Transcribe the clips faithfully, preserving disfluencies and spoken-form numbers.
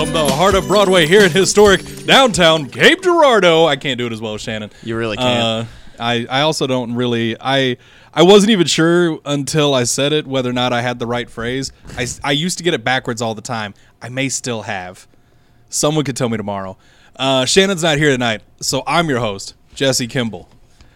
From the heart of Broadway here in historic downtown Cape Girardeau. I can't do it as well as Shannon. You really can't. Uh, I, I also don't really... I I wasn't even sure until I said it whether or not I had the right phrase. I, I used to get it backwards all the time. I may still have. Someone could tell me tomorrow. Uh, Shannon's not here tonight, so I'm your host, Jesse Kimball.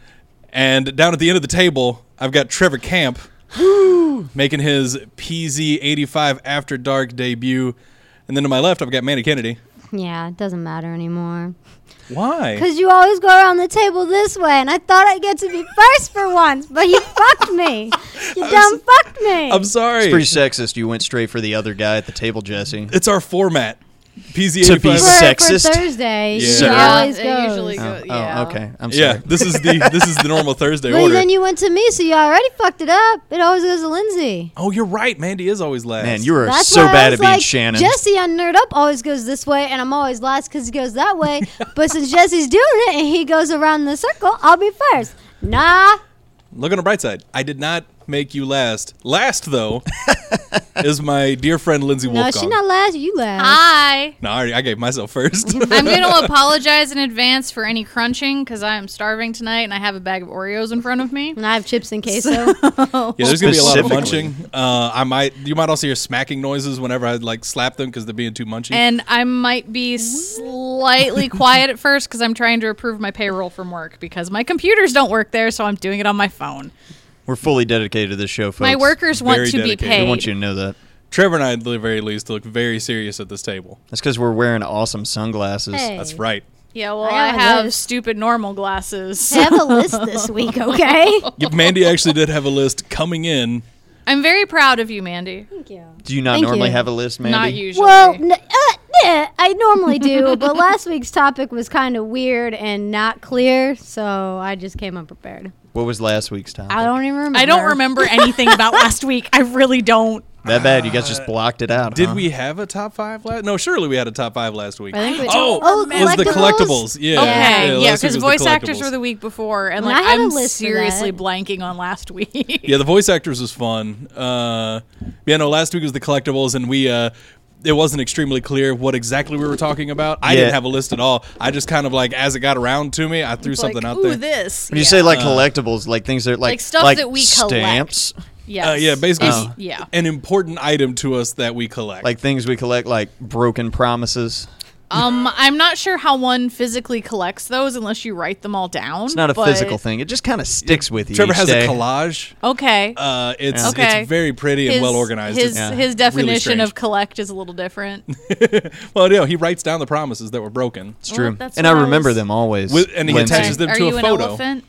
And down at the end of the table, I've got Trevor Camp making his P Z eighty-five After Dark debut. And then to my left, I've got Manny Kennedy. Yeah, it doesn't matter anymore. Why? Because you always go around the table this way, and I thought I'd get to be first for once, but you fucked me. You dumb fucked me. I'm sorry. It's pretty sexist. You went straight for the other guy at the table, Jesse. It's our format. P Z To eighty-five. be for, sexist? for Thursday, Yeah. she Yeah, always it goes. usually Oh, goes. Yeah. oh, okay. I'm sorry. Yeah, this is the this is the normal Thursday Well, order. then you went to me, so you already fucked it up. It always goes to Lindsay. Oh, you're right. Mandy is always last. Man, you were That's so why I bad was at being like, Shannon. Jesse on Nerd Up always goes this way, and I'm always last because he goes that way. But since Jesse's doing it and he goes around the circle, I'll be first. Nah. Look on the bright side. I did not make you last. Last, though, is my dear friend Lindsay No, Wolfgong. she not last. You last. Hi. No, I, already, I gave myself first. I'm going to apologize in advance for any crunching because I am starving tonight and I have a bag of Oreos in front of me. And I have chips and queso. Yeah, there's gonna be a lot of Specifically. munching. Uh, I might, you might also hear smacking noises whenever I like slap them because they're being too munchy. And I might be slightly quiet at first because I'm trying to approve my payroll from work because my computers don't work there, so I'm doing it on my phone. We're fully dedicated to this show, folks. My workers want Very to dedicated. be We paid. We want you to know that. Trevor and I, at the very least, look very serious at this table. That's because we're wearing awesome sunglasses. Hey. That's right. Yeah, well, I I, got my have list. stupid normal glasses. I have a list this week, okay? Yeah, Mandy actually did have a list coming in. I'm very proud of you, Mandy. Thank you. Do you not Thank normally you. have a list, Mandy? Not usually. Well, n- uh, yeah, I normally do, but last week's topic was kind of weird and not clear, so I just came unprepared. What was last week's topic? I don't even remember. I don't remember anything about last week. I really don't. That bad? You guys just blocked it out, Did huh? we have a top five last? No, surely we had a top five last week. I think we Oh, oh, it was the collectibles. Yeah. Okay, yeah, last because week was voice the actors collectibles. were the week before, and Well, like I had a I'm list for seriously that. blanking on last week. Yeah, the voice actors was fun. Uh, yeah, no, last week was the collectibles, and we. Uh, it wasn't extremely clear what exactly we were talking about. I Yeah. didn't have a list at all. I just kind of like, as it got around to me, I threw It's something like, out ooh, there. this. When you yeah. say like collectibles, like things that like Like stuff like that we collect. stamps, Yes. Uh, yeah, basically, It's- s- yeah. an important item to us that we collect. like things we collect, like broken promises. Um, I'm not sure how one physically collects those unless you write them all down. It's not a but- physical thing. It just kind of sticks with you. Trevor each has day. a collage. Okay. Uh, it's Okay. it's very pretty and his, well organized. His, It's Yeah. his definition strange. of collect is a little different. well, no, he writes down the promises that were broken, It's true, Well, that's and I what I remember was- them always. With- and he Lindsay. attaches them Are to you a an photo. elephant?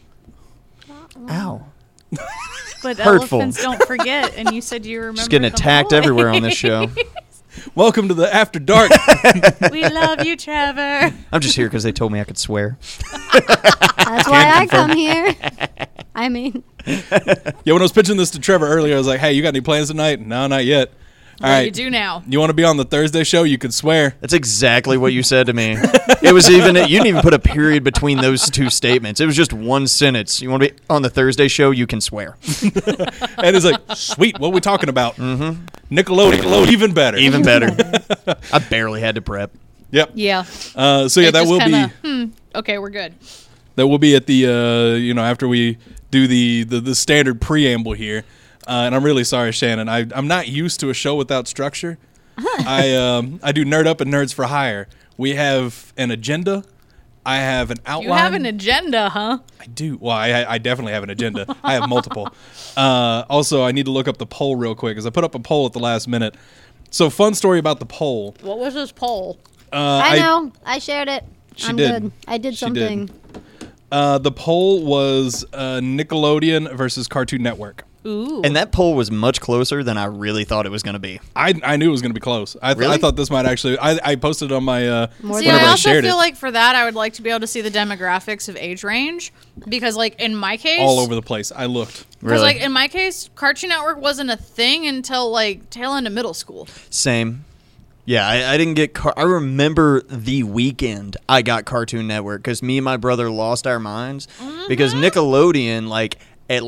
Ow! But Hurtful. elephants don't forget, and you said you remember. Just getting them attacked always. everywhere on this show. Welcome to the After Dark. We love you, Trevor. I'm just here because they told me I could swear. That's why I come here. I mean, Yeah, when I was pitching this to Trevor earlier, I was like, "Hey, you got any plans tonight?" No, not yet. All Well, right, you do now. You want to be on the Thursday show? You could swear. That's exactly what you said to me. It was even you didn't even put a period between those two statements. It was just one sentence. You want to be on the Thursday show? You can swear. And it's like, sweet. What are we talking about? Mm-hmm. Nickelodeon, Nickelodeon, even better. Even better. I barely had to prep. Yep. Yeah. Uh, so yeah, It that just will kinda, be Hmm. Okay, we're good. that will be at the uh, you know after we do the the, the standard preamble here. Uh, and I'm really sorry, Shannon. I, I'm not used to a show without structure. I um, I do Nerd Up and Nerds for Hire. We have an agenda. I have an outline. You have an agenda, huh? I do. Well, I, I definitely have an agenda. I have multiple. Uh, also, I need to look up the poll real quick because I put up a poll at the last minute. So, fun story about the poll. What was this poll? Uh, I know. I shared it. She I'm did. good. I did She something. did. Uh, the poll was uh, Nickelodeon versus Cartoon Network. Ooh. And that poll was much closer than I really thought it was going to be. I, I knew it was going to be close. I, th- Really? I thought this might actually. I, I posted on my. Uh, More See, than whenever I I also shared feel it, like for that, I would like to be able to see the demographics of age range because, like, in my case, all over the place. I looked. Because, Really? like, in my case, Cartoon Network wasn't a thing until like tail end of middle school. Same. Yeah, I, I didn't get. Car- I remember the weekend I got Cartoon Network because me and my brother lost our minds because Nickelodeon, like at like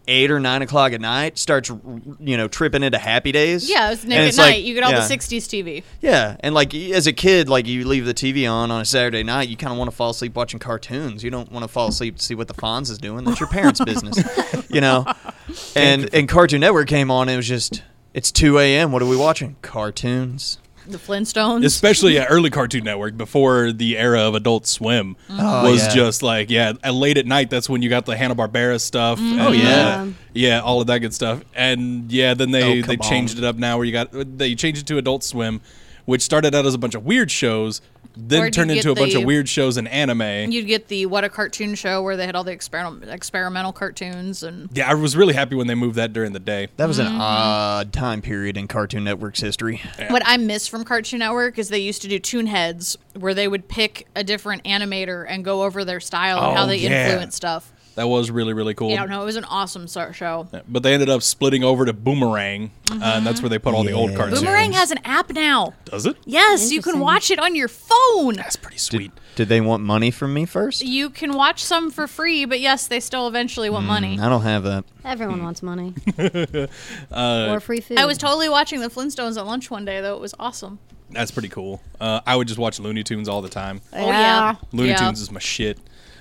eight or nine o'clock at night, starts, you know, tripping into Happy Days. Yeah, it was Nick And at it's Night. like- you get all yeah. the sixties T V. Yeah, and like as a kid, like you leave the T V on on a Saturday night, you kind of want to fall asleep watching cartoons. You don't want to fall asleep to see what the Fonz is doing. That's your parents' business, you know. And and Cartoon Network came on, and it was just, it's two a.m. What are we watching? Cartoons. The Flintstones. Especially yeah, early Cartoon Network before the era of Adult Swim Oh, was yeah. just like yeah, at late at night. That's when you got the Hanna-Barbera stuff. and, Oh, yeah. uh, yeah, all of that good stuff. And yeah, then they Oh, they come changed on. it up now where you got they changed it to Adult Swim, which started out as a bunch of weird shows, Or then do turned you into a get bunch of the- weird shows in anime. You'd get the What a Cartoon Show where they had all the experiment, experimental cartoons. And Yeah, I was really happy when they moved that during the day. That was an Mm-hmm. odd time period in Cartoon Network's history. what I miss from Cartoon Network is they used to do Toon Heads where they would pick a different animator and go over their style and how Oh, they yeah. influence stuff. That was really really cool. Yeah, no, it was an awesome so- show. But they ended up splitting over to Boomerang, uh, and that's where they put all the old Yeah. cartoons. Boomerang has an app now. Does it? Yes, you can Interesting. watch it on your phone. That's pretty sweet. Did they want money from me first? You can watch some for free, but yes, they still eventually want money. I don't have that. Everyone wants money. Uh, or free food. I was totally watching the Flintstones at lunch one day, though. It was awesome. That's pretty cool. Uh, I would just watch Looney Tunes all the time. Oh, yeah. Looney Yeah. Tunes is my shit.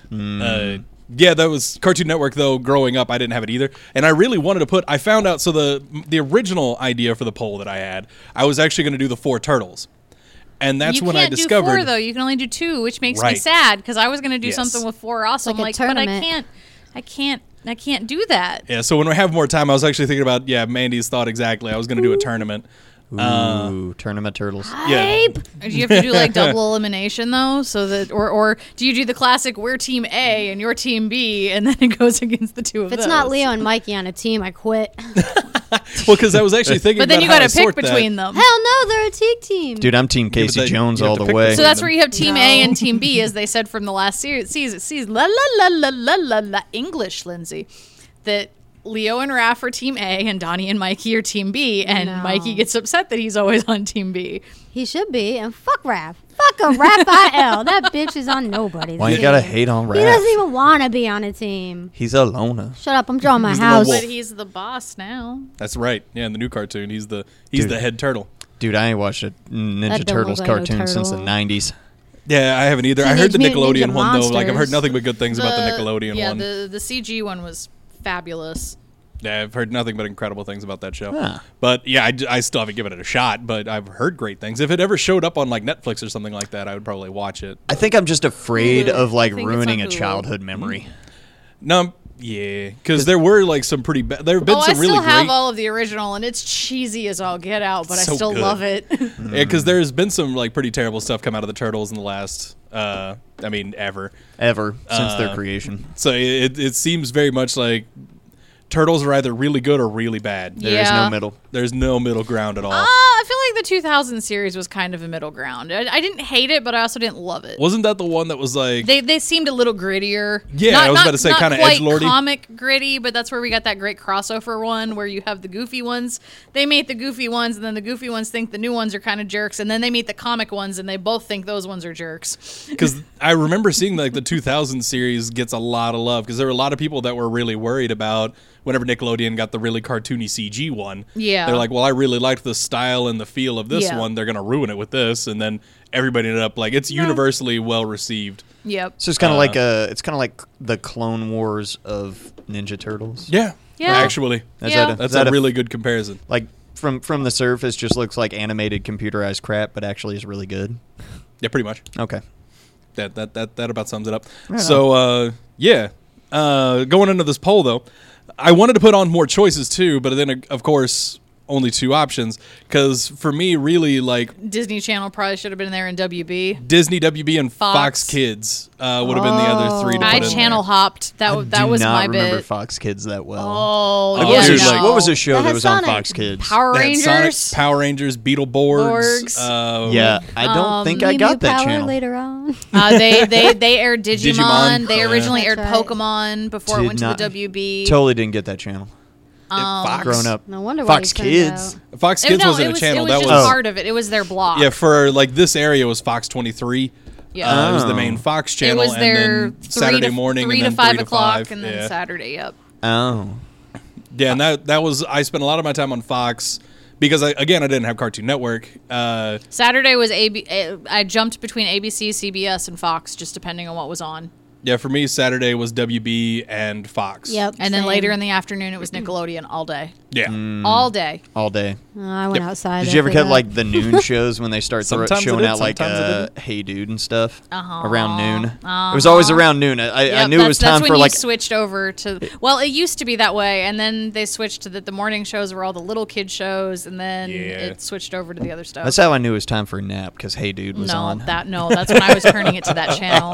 Uh, yeah, that was Cartoon Network. Though growing up, I didn't have it either, and I really wanted to put. I found out so the the original idea for the poll that I had, I was actually going to do the Four Turtles, and that's you when can't I discovered. do four, though. You can only do two, which makes me Right. sad because I was going to do Yes. something with four also. Like I'm a like, but I tournament. can't, I can't, I can't do that. Yeah, so when we have more time, I was actually thinking about yeah, Mandy's thought exactly. I was going to do a tournament. Uh, Ooh, Tournament Turtles. yeah. Hype. Do you have to do like double elimination though, so that, or or do you do the classic we're team A and you're team B, and then it goes against the two of If it's those? not Leo and Mikey on a team, I quit. Well, because I was actually thinking. But then about you how got to I pick sort that. between them. Hell no, they're a team team. Dude, I'm Team but Casey then Jones you have all to the pick way. between So that's where you have Team No. A and Team B, as they said from the last series, season. season la la la la la la la English, Lindsay. That Leo and Raph are Team A, and Donnie and Mikey are Team B, and No. Mikey gets upset that he's always on Team B. He should be. And fuck Raph. Fuck a Raphael. That bitch is on nobody's Why you team. gotta hate on He doesn't Raph? even want to be on a team. He's a loner. Shut up. I'm drawing my He's the house. wolf. But he's the boss now. That's right. Yeah, in the new cartoon, he's the he's Dude. the head turtle. Dude, I ain't watched a Ninja That don't Turtles look like no cartoon since the turtle. nineties. Yeah, I haven't either. I Teenage heard the Mutant Nickelodeon Ninja one though. Like I've heard Monsters. nothing but good things about the Nickelodeon yeah, one. the the C G one was fabulous. Yeah, I've heard nothing but incredible things about that show. Huh. But yeah, I, d- I still haven't given it a shot. But I've heard great things. If it ever showed up on like Netflix or something like that, I would probably watch it. I think I'm just afraid Hulu. of like I think it's ruining on a Hulu. childhood memory. No, yeah, because there were like some pretty. Ba- there have been Oh, I some still really have great. all of the original, and it's cheesy as all get out, but I So still good. love it. Yeah, because there's been some like pretty terrible stuff come out of the Turtles in the last. Uh, I mean, ever. Ever since Uh, their creation. So it it seems very much like Turtles are either really good or really bad. There is Yeah. no middle. There's no middle ground at all. Uh, I feel like the two thousand series was kind of a middle ground. I, I didn't hate it, but I also didn't love it. Wasn't that the one that was like? They they seemed a little grittier. Yeah, Not- I was not- about to say not kinda quite edgelordy. comic gritty, but that's where we got that great crossover one where you have the goofy ones. They meet the goofy ones, and then the goofy ones think the new ones are kind of jerks, and then they meet the comic ones, and they both think those ones are jerks. Because I remember seeing like the two thousand series gets a lot of love because there were a lot of people that were really worried about whenever Nickelodeon got the really cartoony C G one. Yeah. They're like, well, I really liked the style and the feel of this Yeah. one. They're going to ruin it with this. And then everybody ended up like, it's universally well received. Yep. So it's kind of Uh, like a, it's kind of like the Clone Wars of Ninja Turtles. Yeah. Yeah. Actually, Is Yeah. that a, that's is that a really good comparison. like from from the surface just looks like animated computerized crap, but actually is really good. Yeah, pretty much. Okay. That that that, that about sums it up. So uh, yeah, uh, going into this poll though, I wanted to put on more choices too, but then of course only two options because for me really like Disney Channel probably should have been there in W B. Disney, W B, and Fox, Fox. Kids uh, would have been the other three to I put in channel there. hopped. That I w- that do was not my remember bit. Fox Kids that well. Oh, Like, Oh, what, was dude, a, like- what was a show That that, has was on Sonic. Fox Kids? Power They had Rangers. Sonic, Power Rangers, Beetleborgs. Borgs. Uh, Yeah, I don't Um, think I Mew got Mew that Power channel. later on. Uh, they they they aired Digimon. Digimon, They yeah. originally aired That's right. Pokemon before it Did went to not- the W B. Totally didn't get that channel. Um, Fox. Growing up. No wonder why Fox he turned Kids. out. Fox It- Kids no, wasn't it a was, channel. It was that just was part of it. It was their block. yeah for like this area was Fox twenty-three. Yeah. Uh, it was the Oh. main Fox It channel, was their and then three Saturday to, morning, three and to then five three o'clock, to five. and then yeah. Saturday. Yep. Oh. Yeah, and that that was I spent a lot of my time on Fox because I, again I didn't have Cartoon Network. Uh, Saturday was A B. I jumped between A B C, C B S, and Fox, just depending on what was on. yeah, for me Saturday was W B and Fox. Yep. And then same. later in the afternoon, it was Nickelodeon all day, Yeah. Mm. all day. all day. Oh, I went Yep. outside. Did you ever after get that. like the noon shows when they start thro- Sometimes I showing did, out like sometimes I uh, didn't. Hey Dude and stuff Uh-huh. around noon? Uh-huh. It was always around noon. I, I, I Yep, knew it that's- was time that's when for you like switched over to. Well, it used to be that way, and then they switched to that the morning shows were all the little kid shows, and then Yeah. it switched over to the other stuff. that's how I knew it was time for a nap because Hey Dude was no, on. that no, that's when I was turning it to that channel.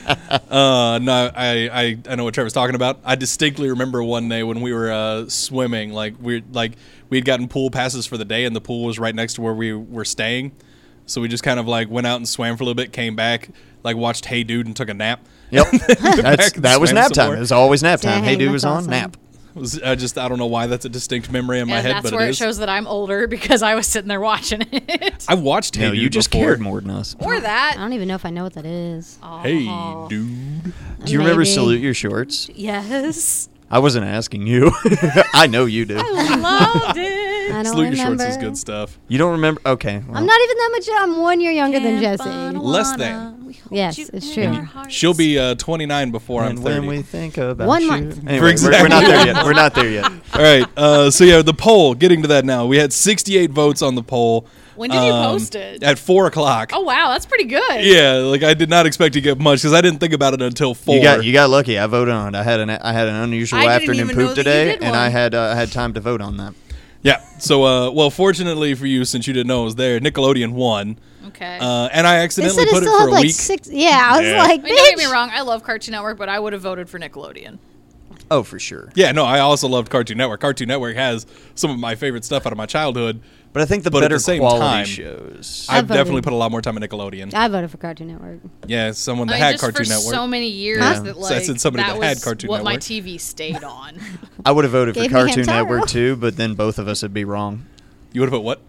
Uh, no, I, I, I know what Trevor's talking about. I distinctly remember one day when we were uh, swimming, like we like we'd gotten pool passes for the day, and the pool was right next to where we were staying. So we just kind of like went out and swam for a little bit, came back, like watched Hey Dude, and took a nap. Yep, that's, and that was swam nap some time. more. It was always nap time. Dang, Hey Dude that's was on awesome. nap. It was, I just I don't know why that's a distinct memory in my And head, that's but where it it is. shows that I'm older because I was sitting there watching it. I watched Hey No, Dude you just before. cared more than us. or I that. don't even know if I know what that is. Hey Oh. Dude. Do you remember Maybe. Salute Your Shorts? Yes. I wasn't asking you. I know you do. Loved it. I don't Salute Your remember. Shorts is good stuff. You don't remember? Okay. well, I'm not even that much. I'm one year younger than Jesse. Less than. Yes, it's true. She'll be uh, twenty-nine before I'm And thirty. when we think about One you. month. Anyway, For we're, exactly we're not there one yet. We're not there yet. All right. Uh, so yeah, the poll. Getting to that now. We had sixty-eight votes on the poll. When did you um, post it? At four o'clock. Oh wow, that's pretty good. Yeah, like I did not expect to get much because I didn't think about it until four. You got you got lucky. I voted on it. I had an I had an unusual I didn't afternoon even know poop that you today, did and I one. had uh, I had time to vote on that. Yeah. So, uh, well, fortunately for you, since you didn't know it was there, Nickelodeon won. Okay. Uh, and I They accidentally said it put it still for had a like week. six. Yeah, I was Yeah. like, I mean, don't get me bitch. wrong. I love Cartoon Network, but I would have voted for Nickelodeon. Oh, for sure. Yeah, no, I also loved Cartoon Network. Cartoon Network has some of my favorite stuff out of my childhood. But I think the But at better the same quality time, shows. I I've voted. definitely put a lot more time in Nickelodeon. I voted for Cartoon Network. Yeah, someone that I mean, had just Cartoon for Network. so many years Huh? that So like I said somebody that that had was Cartoon what my Network. T V stayed on. I would have voted for Gave me Cartoon Hamtaro. Network too, but then both of us would be wrong. You would have put what?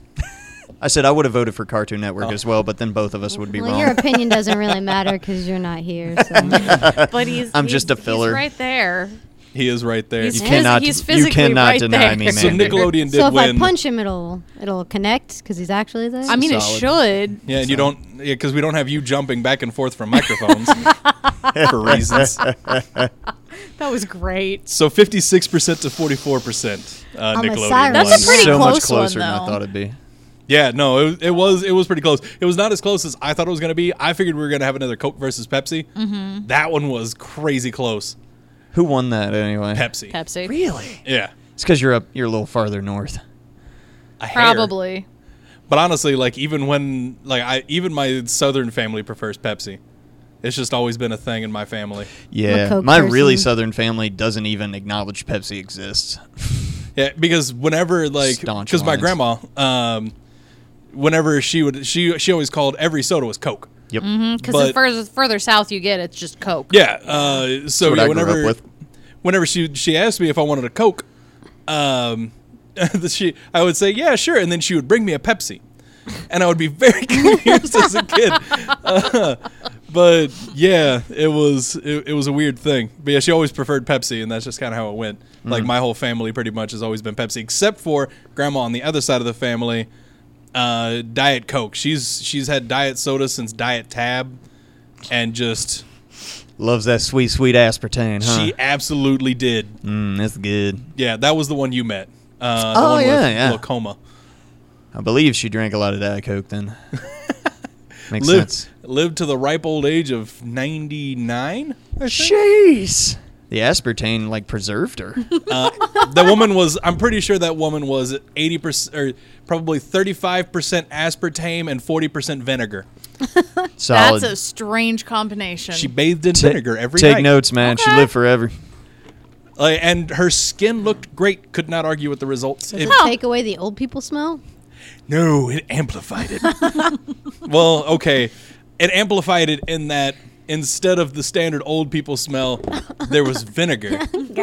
I said I would have voted for Cartoon Network Oh. as well, but then both of us would be Well, wrong. your opinion doesn't really matter because you're not here. So. But he's I'm he's- just a filler. He's right there. He is right there. He's You phys- cannot- he's you physically cannot right deny there. me, so man. Nickelodeon did So if win. I punch him, it'll it'll connect because he's actually there. I mean, it Solid. should. yeah, and you don't, yeah, because we don't have you jumping back and forth from microphones for reasons. That was great. So fifty-six percent to forty-four percent uh, I'm a Nickelodeon. siren. That's won. a pretty so close much closer one, than I though. thought it'd be. Yeah, no, it, was- it was it was pretty close. It was not as close as I thought it was going to be. I figured we were going to have another Coke versus Pepsi. Mm-hmm. That one was crazy close. Who won that anyway? Pepsi. Pepsi. Really? Yeah. It's because you're up. You're a little farther north. A hair. Probably. But honestly, like even when like I even my southern family prefers Pepsi. It's just always been a thing in my family. Yeah, Coke my really person. southern family doesn't even acknowledge Pepsi exists. Yeah, because whenever like Staunch because my lines. grandma, um, whenever she would she she always called every soda was Coke. Yep. Because But- the further, further south you get, it's just Coke. Yeah. Uh, so what yeah, I grew up whenever with. whenever she she asked me if I wanted a Coke, um, she I would say yeah sure, and then she would bring me a Pepsi, and I would be very confused as a kid. Uh, but yeah, it was it, it was a weird thing. But yeah, she always preferred Pepsi, and that's just kind of how it went. Like my whole family pretty much has always been Pepsi, except for grandma on the other side of the family, uh, Diet Coke. She's she's had diet soda since Diet Tab, and just Loves that sweet, sweet aspartame, huh? she absolutely did. mm, that's good. Yeah, that was the one you met. Uh, the Oh, one yeah, with yeah. glaucoma. I believe she drank a lot of Diet Coke then. Makes Lived, sense. lived to the ripe old age of ninety-nine. Jeez. The aspartame like preserved her. The woman was, I'm pretty sure that woman was eighty percent, or probably thirty-five percent aspartame and forty percent vinegar. Solid. That's a strange combination. She bathed in Ta- vinegar every Take night. notes, man. She Okay. lived forever. Uh, and her skin looked great. Could not argue with the results. Does It- it take away the old people smell? no, it amplified it. Well, okay. It amplified it in that instead of the standard old people smell, there was vinegar.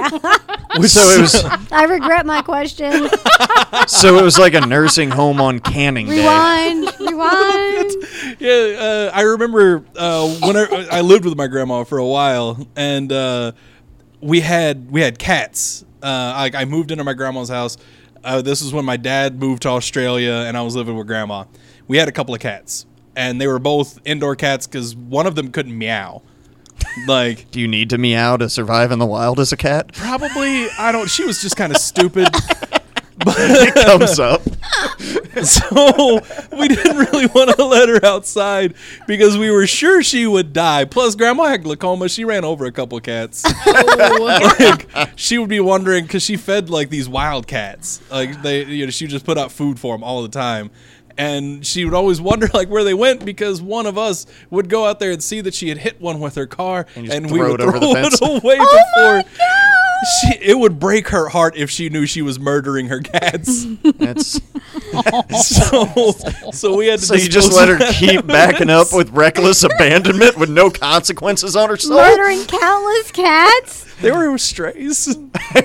So it was I regret my question. so it was like a nursing home on canning day. Rewind, rewind. Yeah, uh, I remember uh, when I, I lived with my grandma for a while, and uh, we had we had cats Uh, like I moved into my grandma's house. Uh, this is when my dad moved to Australia, and I was living with grandma. We had a couple of cats, and they were both indoor cats because one of them couldn't meow. Like, Do you need to meow to survive in the wild as a cat? probably I don't. She was just kind of stupid. It comes up. So we didn't really want to let her outside because we were sure she would die. Plus, grandma had glaucoma. She ran over a couple cats. Oh. Like, she would be wondering because she fed like these wild cats. Like they, you know, she would just put out food for them all the time. And she would always wonder like where they went because one of us would go out there and see that she had hit one with her car, And just and we throw would it over the throw fence. it away before. She, it would break her heart if she knew she was murdering her cats. That's, so, so we had to. so you just dispose let of her that keep backing up with reckless abandonment with no consequences on her soul? Murdering countless cats. They were strays.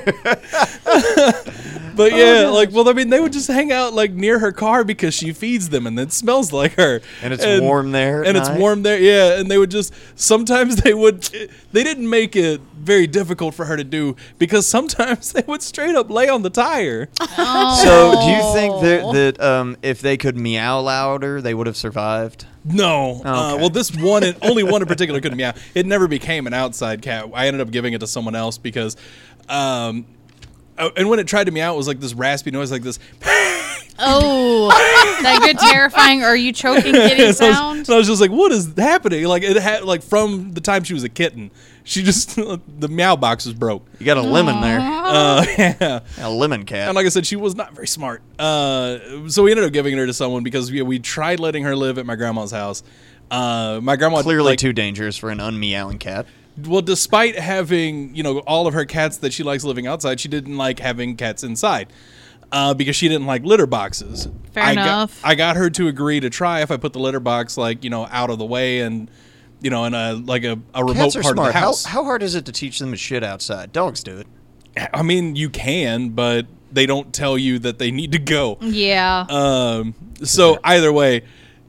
But yeah, like, well, I mean, they would just hang out like near her car because she feeds them, and it smells like her. And it's warm there at and it's night? warm there, yeah. And they would just sometimes they would they didn't make it very difficult for her to do because sometimes they would straight up lay on the tire. Oh. So do you think that, that um, if they could meow louder, they would have survived? No. Uh, Okay. well, this one, and only one in particular couldn't meow. It never became an outside cat. I ended up giving it to someone else because, um, uh, and when it tried to meow, it was like this raspy noise, like this. Oh, that good terrifying. Are you choking kitty And I was- sound? and I was just like, what is happening? Like it had like from the time she was a kitten, she just the meow box was broke. You got a lemon there. Uh, yeah. A lemon cat. And like I said, she was not very smart. Uh, so we ended up giving her to someone because we, we tried letting her live at my grandma's house. Uh, my grandma Clearly like, too dangerous for an unmeowing cat. well, despite having, you know, all of her cats that she likes living outside, she didn't like having cats inside uh, because she didn't like litter boxes. Fair I enough. Got, I got her to agree to try if I put the litter box, like, you know, out of the way and, you know, in a like a, a remote Cats are part smart. of the How, house. how hard is it to teach them to shit outside? Dogs do it. I mean, you can, but they don't tell you that they need to go. Yeah. Um, so either way,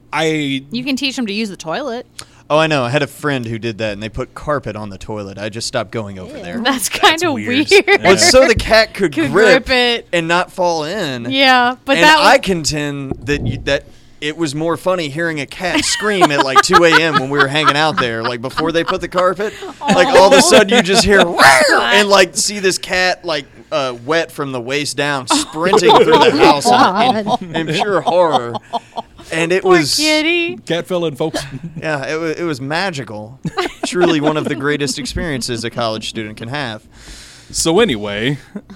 I You can teach them to use the toilet. Oh, I know. I had a friend who did that, and they put carpet on the toilet. I just stopped going over there. That's kind of weird. weird. Yeah. Well, it's so the cat could, Could grip, grip it. and not fall in. Yeah, but and that I was, contend that you, that it was more funny hearing a cat scream at like two a.m. when we were hanging out there, like before they put the carpet. Like all of a sudden you just hear "Rawr!" and like see this cat like uh, wet from the waist down, sprinting through the house in, in, in pure horror. And it poor was kitty. cat fell in, folks. yeah, it was, it was magical. Truly one of the greatest experiences a college student can have. So anyway,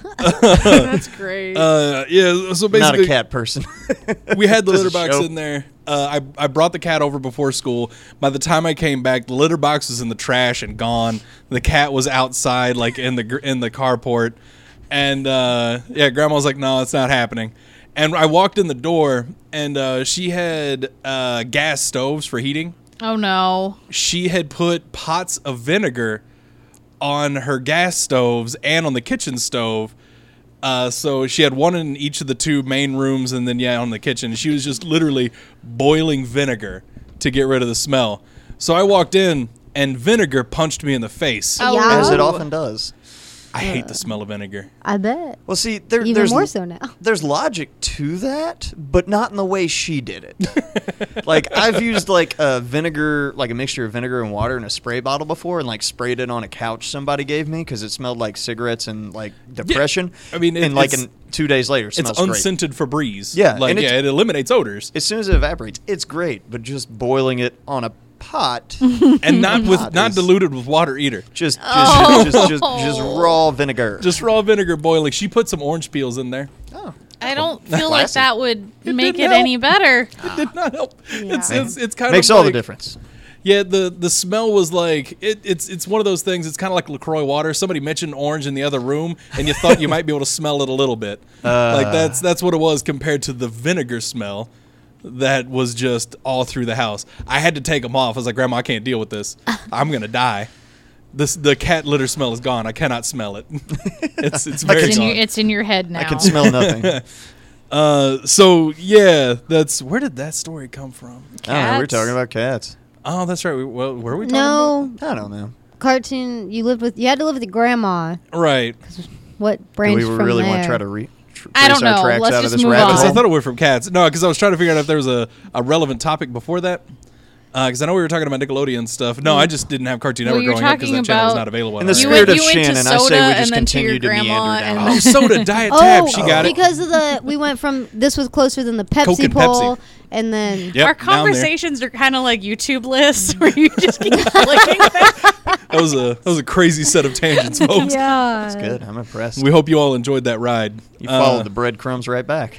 That's great. uh, yeah. So Not basically, a cat person. we had the Just litter a box show. in there. Uh, I I brought the cat over before school. By the time I came back, the litter box was in the trash and gone. The cat was outside, like in the gr- in the carport, and uh, yeah, Grandma was like, "No, it's not happening." And I walked in the door, and uh, she had uh, gas stoves for heating. oh no. She had put pots of vinegar on her gas stoves and on the kitchen stove. Uh, so she had one in each of the two main rooms and then, yeah, on the kitchen. She was just literally boiling vinegar to get rid of the smell. So I walked in and vinegar punched me in the face. Oh, Yeah. As it no. often does. I hate the smell of vinegar. I bet. Well, see, there, Even there's more so now. There's logic to that, but not in the way she did it. Like I've used like a vinegar, like a mixture of vinegar and water in a spray bottle before, and like sprayed it on a couch somebody gave me because it smelled like cigarettes and like depression. I mean, it- and like it's- in two days later, it It's smells great. unscented Febreze. Yeah, Like, and it's- yeah, it eliminates odors. As soon as it evaporates, it's great, but just boiling it on a pot, And not with Hot not is- diluted with water either. just just, Oh. just, just just raw vinegar. Just raw vinegar boiling. She put some orange peels in there. oh. I don't feel like Classic. that would make didn't it any better. It did not help. It's, Yeah. it's, it's kind Makes of all like, the difference. Yeah, the the smell was like it, it's it's one of those things. It's kind of like LaCroix water. Somebody mentioned orange in the other room, and you thought you might be able to smell it a little bit. Uh. like that's that's what it was compared to the vinegar smell that was just all through the house. I had to take them off. I was like, Grandma, I can't deal with this. I'm gonna die. This the cat litter smell is gone. I cannot smell it. it's it's very It's in, gone. your, it's in your head now. I can smell nothing. uh, so yeah, that's where did that story come from? I don't know. We're Cats. talking about cats. Oh, that's right. We, well, were we talking about? No I don't know. cartoon. You lived with. You had to live with your grandma. Right. what Do branched we from really there? want to try to re- tr- I trace don't our know. tracks Let's out of just this move rabbit on. Because I hole? thought it were from cats. No, because I was trying to figure out if there was a, a relevant topic before that. Because I know we were talking about Nickelodeon stuff. No, I just didn't have Cartoon Well, Network you're growing up because that talking channel was about- not available. In the on You our spirit went- of you went to Shannon, I say soda we and just then to continue your to meander grandma down. and Oh, soda, diet Oh, tab. She got it. because of the we went from this was closer than the Coke Pepsi and poll, Pepsi. and then Yep, Our down there. conversations are kind of like YouTube lists where you just keep clicking things. That was a that was a crazy set of tangents, folks. yeah, That's good. I'm impressed. We hope you all enjoyed that ride. You Uh, followed the breadcrumbs right back.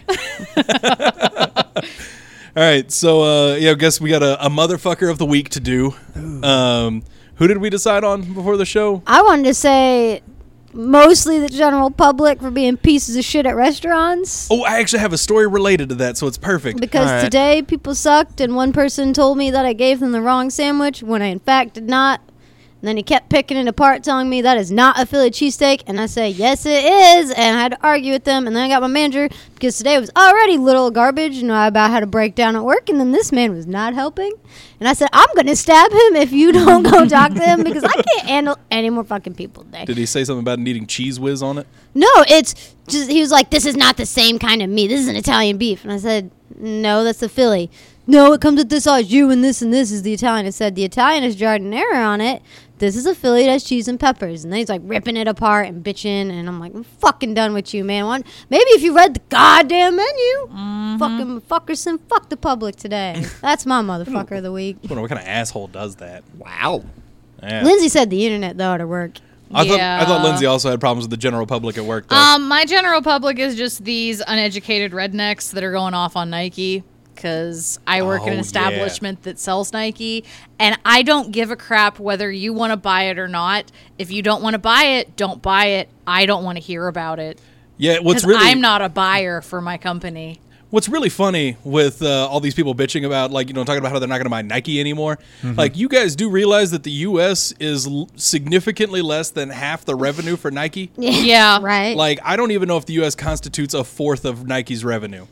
All right, so uh, yeah, I guess we got a, a motherfucker of the week to do. Um, who did we decide on before the show? I wanted to say mostly the general public for being pieces of shit at restaurants. Oh, I actually have a story related to that, so it's perfect. Because All right. today people sucked, and one person told me that I gave them the wrong sandwich when I in fact did not. And then he kept picking it apart, telling me that is not a Philly cheesesteak. And I say, yes, it is. And I had to argue with them. And then I got my manager because today was already little garbage. And I about had a breakdown at work. And then this man was not helping. And I said, I'm going to stab him if you don't go talk to him because I can't handle any more fucking people today. Did he say something about needing cheese whiz on it? No, it's just, he was like, this is not the same kind of meat. This is an Italian beef. And I said, no, that's the Philly. No, it comes with this sauce, you and this and this is the Italian. I said, the Italian has giardiniera on it. This is a Philly that has cheese and peppers. And then he's like ripping it apart and bitching. And I'm like, I'm fucking done with you, man. One, maybe if you read the goddamn menu. Mm-hmm. Fucking fuckerson, fuck the public today. That's my motherfucker of the week. I don't know what kind of asshole does that. Wow. Yeah. Lindsay said the internet, though, to work. I thought I thought Yeah. Lindsay also had problems with the general public at work, though. Um, my general public is just these uneducated rednecks that are going off on Nike because I work Oh, in an yeah. establishment that sells Nike, and I don't give a crap whether you want to buy it or not. If you don't want to buy it, don't buy it. I don't want to hear about it yeah, what's because really I'm not a buyer for my company. What's really funny with uh, all these people bitching about, like, you know, talking about how they're not going to buy Nike anymore. Like, you guys do realize that the U S is l- significantly less than half the revenue for Nike? Yeah. Right? Like, I don't even know if the U S constitutes a fourth of Nike's revenue.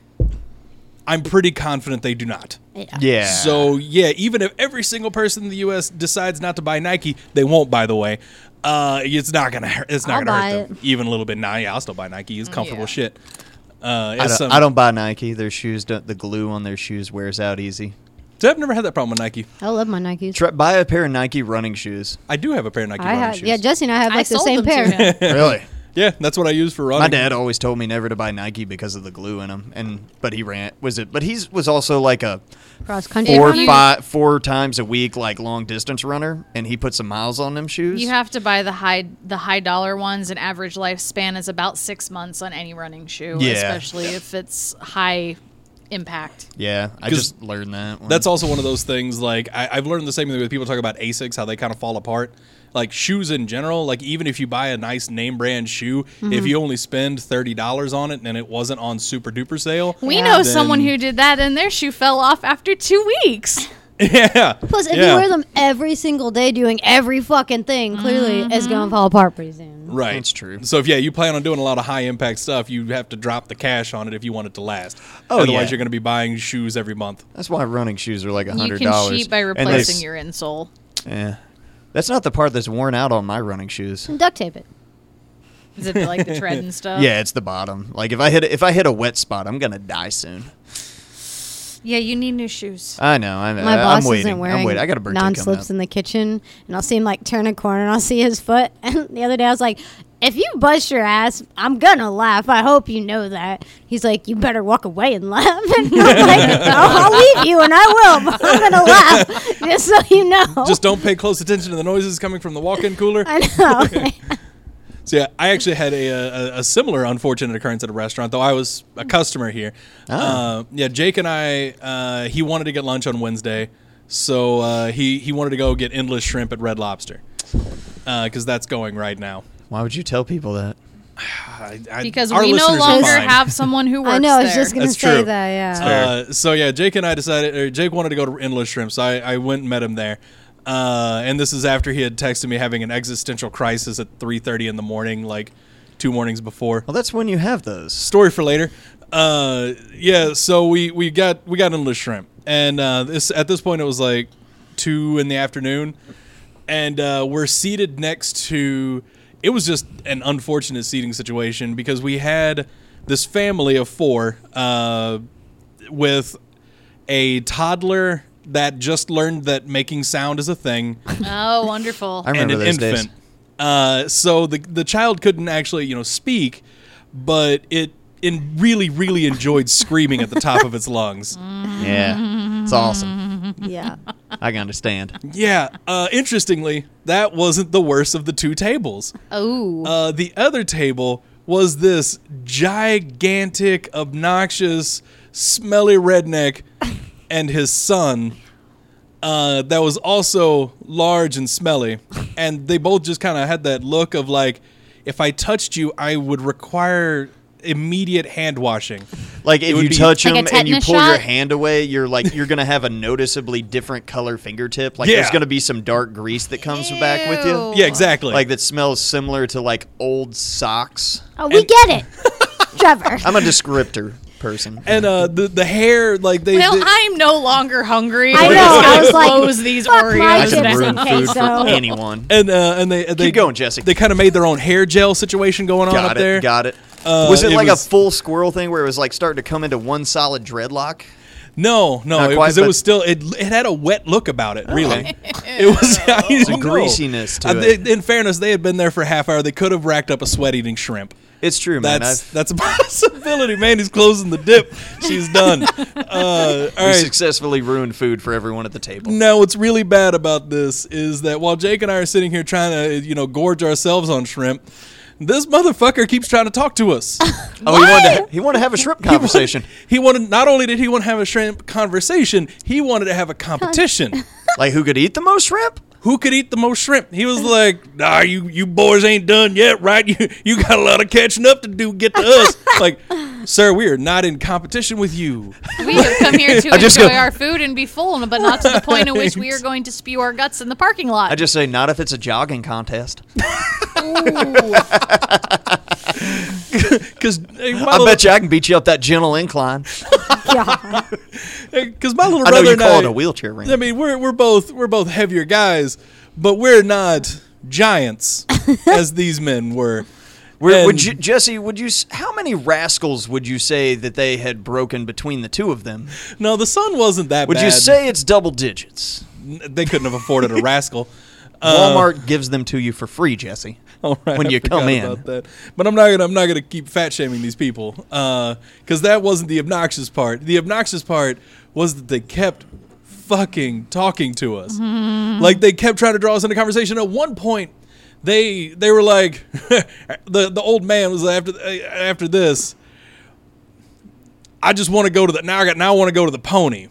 I'm pretty confident they do not. Yeah. So, yeah, even if every single person in the U S decides not to buy Nike, they won't, by the way. Uh, it's not gonna hurt. It's not I'll gonna buy hurt them it. even a little bit. Nah, yeah, I'll still buy Nike. It's comfortable Yeah. shit. Uh, I it's don't, some- I don't buy Nike. Their shoes, don't, the glue on their shoes wears out easy. So I've never had that problem with Nike. I love my Nikes. Try, buy a pair of Nike running shoes. I do have a pair of Nike I running have, shoes. yeah, Jesse and I have I like the sold same them pair. to him. Really? Yeah, that's what I use for running. My dad always told me never to buy Nike because of the glue in them, and but he ran. Was it? But he's was also like a Cross country. four running. five four times a week like long distance runner, and he put some miles on them shoes. You have to buy the high the high dollar ones. An average lifespan is about six months on any running shoe, Yeah. especially if it's high impact. yeah, I 'Cause just learned that. One. That's also one of those things, like, I, I've learned the same thing with people talk about Asics, how they kind of fall apart. Like, shoes in general, like, even if you buy a nice name brand shoe, Mm-hmm. if you only spend thirty dollars on it and it wasn't on super duper sale. We Yeah. know Then- someone who did that, and their shoe fell off after two weeks. Yeah. Plus, if yeah. you wear them every single day doing every fucking thing, clearly it's going to fall apart pretty soon. Right. That's true. So if yeah, you plan on doing a lot of high impact stuff, you have to drop the cash on it if you want it to last. Oh, Otherwise, yeah. you're going to be buying shoes every month. That's why running shoes are like a You hundred can dollars. cheat by And they- replacing your insole. Yeah, that's not the part that's worn out on my running shoes. And duct tape it. Is it like the tread and stuff? Yeah, it's the bottom. Like if I hit if I hit a wet spot, I'm gonna die soon. Yeah, you need new shoes. I know. I'm, My I, boss I'm waiting. isn't wearing I'm waiting. I got a birthday coming non-slips up. in the kitchen, and I'll see him like turn a corner, and I'll see his foot. And the other day, I was like, "If you bust your ass, I'm gonna laugh. I hope you know that." He's like, "You better walk away and laugh." And I'm like, "No, I'll leave you, and I will, but I'm gonna laugh just so you know." Just don't pay close attention to the noises coming from the walk-in cooler. I know. So yeah, I actually had a, a, a similar unfortunate occurrence at a restaurant, though I was a customer here. Ah. Uh, yeah, Jake and I, uh, he wanted to get lunch on Wednesday, so uh, he, he wanted to go get endless shrimp at Red Lobster, because that's going right now. Why would you tell people that? I, I, Because our we no listeners are longer fine. have someone who works I know. I was there. just gonna That's say true. that. Yeah. fair. Uh, so yeah, Jake and I decided, or Jake wanted to go to Endless Shrimp, so I, I went and met him there. Uh, and this is after he had texted me having an existential crisis at three thirty in the morning, like two mornings before. Well, that's when you have those. Story for later. Uh, yeah, so we, we got we got Endless Shrimp, and uh, this at this point it was like two in the afternoon, and uh, we're seated next to. it was just an unfortunate seating situation because we had this family of four uh, with a toddler that just learned that making sound is a thing. Oh, wonderful. I remember and an those days. infant. Uh, so the the child couldn't actually, you know, speak, but it in really, really enjoyed screaming at the top of its lungs. Yeah, it's awesome. Yeah. I can understand. Yeah. Uh, interestingly, that wasn't the worst of the two tables. Oh. Uh, the other table was this gigantic, obnoxious, smelly redneck and his son uh, that was also large and smelly. And they both just kind of had that look of like, if I touched you, I would require immediate hand washing. Like if would you be- touch Like a them and you tetanus pull your shot? hand away, you're like you're gonna have a noticeably different color fingertip. Like Yeah. there's gonna be some dark grease that comes back with you. Ew. Yeah, exactly. Like that smells similar to like old socks. Oh, we And- get it, Trevor. I'm a descriptor person. and uh, the the hair, like they. Well, they- I'm no longer hungry. I We're know, just gonna I was like, close these fuck my Oreos. I chips can and ruin food for queso. anyone. and uh, and they they Keep going, Jesse. They kind of made their own hair gel situation going on Got up it. there. Got it. Uh, was it, it like was- a full squirrel thing where it was like starting to come into one solid dreadlock? No, no, Not because quite, it, but- was still it. It had a wet look about it. Really, Okay. it was I Some don't know. greasiness to Uh, it. they- in fairness, they had been there for a half hour. They could have racked up a sweat-eating shrimp. It's true, man. That's I've that's a possibility. Man, he's closing the dip. She's done. Uh, all we right. successfully ruined food for everyone at the table. Now, what's really bad about this is that while Jake and I are sitting here trying to, you know, gorge ourselves on shrimp, this motherfucker keeps trying to talk to us. Oh, he wanted to, he wanted to have a shrimp conversation. He wanted. Not only did he want to have a shrimp conversation, he wanted to have a competition. Like who could eat the most shrimp? Who could eat the most shrimp? He was like, "Nah, you you boys ain't done yet, right? You you got a lot of catching up to do. Get to us." Like, sir, we are not in competition with you. We have come here to I just enjoy go- our food and be full, but not to the point in which we are going to spew our guts in the parking lot. I just say not if it's a jogging contest. Because I bet you I can beat you up that gentle incline. God. Because my little I know brother you and call I, it a wheelchair ring. I mean, we're we're both we're both heavier guys, but we're not giants as these men were. Were- And- would you, Jesse? Would you? s- How many rascals would you say that they had broken between the two of them? No, the sun wasn't that Would bad. you say it's double digits? They couldn't have afforded a rascal? Walmart gives them to you for free, Jesse. All right, when I you come forgot in. about that. But I'm not gonna I'm not gonna keep fat shaming these people because that wasn't the obnoxious part. The obnoxious part was that they kept fucking talking to us. Like they kept trying to draw us into conversation. At one point, they they were like, the the old man was after after this. I just want to go to the now. I got now. I want to go to the pony.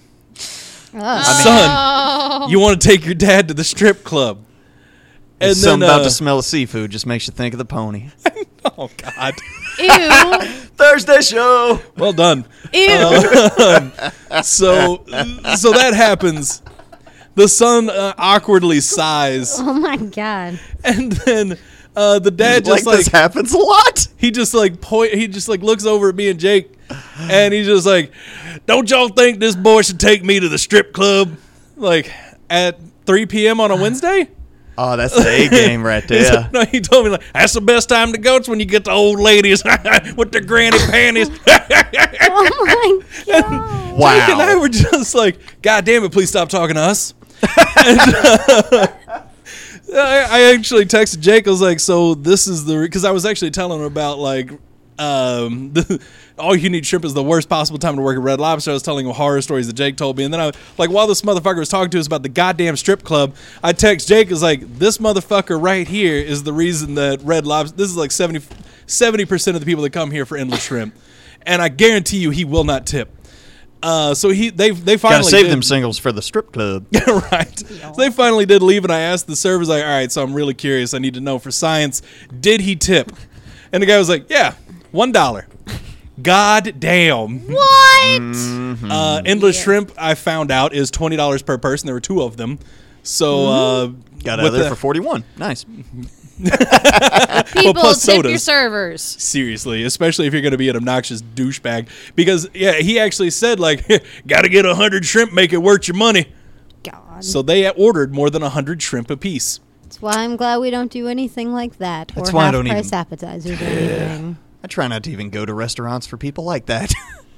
Son, you want to take your dad to the strip club? And Something then, about uh, the smell of seafood just makes you think of the pony. oh God. Ew. Thursday show. Well done. Ew. So, so that happens. The son uh, awkwardly sighs, Oh my God. and then uh, the dad like just like, this happens a lot. he just like point. He just like looks over at me and Jake, and he's just like, "Don't y'all think this boy should take me to the strip club, like at three p.m. on a Wednesday?" Oh, that's the A game right He there. said- no, he told me like that's the best time to go. It's when you get the old ladies with their granny panties. Oh my God. Wow. Jake and I were just like, God damn it, please stop talking to us. And, uh, I, I actually texted Jake. I was like, so this is the because I was actually telling him about like um, the, all you need shrimp is the worst possible time to work at Red Lobster. I was telling him horror stories that Jake told me, and then I like while this motherfucker was talking to us about the goddamn strip club, I text Jake. I was like, this motherfucker right here is the reason that Red Lobster. This is like seventy percent of the people that come here for endless shrimp, and I guarantee you he will not tip. Uh, so he they they finally Gotta save did, them singles for the strip club. right. So they finally did leave, and I asked the servers, like, all right, so I'm really curious. I need to know for science, did he tip? And the guy was like, yeah, one dollar. God damn. What? Uh, endless shrimp, I found out, is twenty dollars per person. There were two of them. So uh, Got out with of there the- for forty-one. Nice. People plus tip your sodas. servers. Seriously, especially if you're going to be an obnoxious douchebag. Because, yeah, he actually said, like, got to get one hundred shrimp, make it worth your money. God. So they ordered more than one hundred shrimp apiece. It's That's why I'm glad we don't do anything like that. That's or why I half don't price even- appetizers or anything. I try not to even go to restaurants for people like that.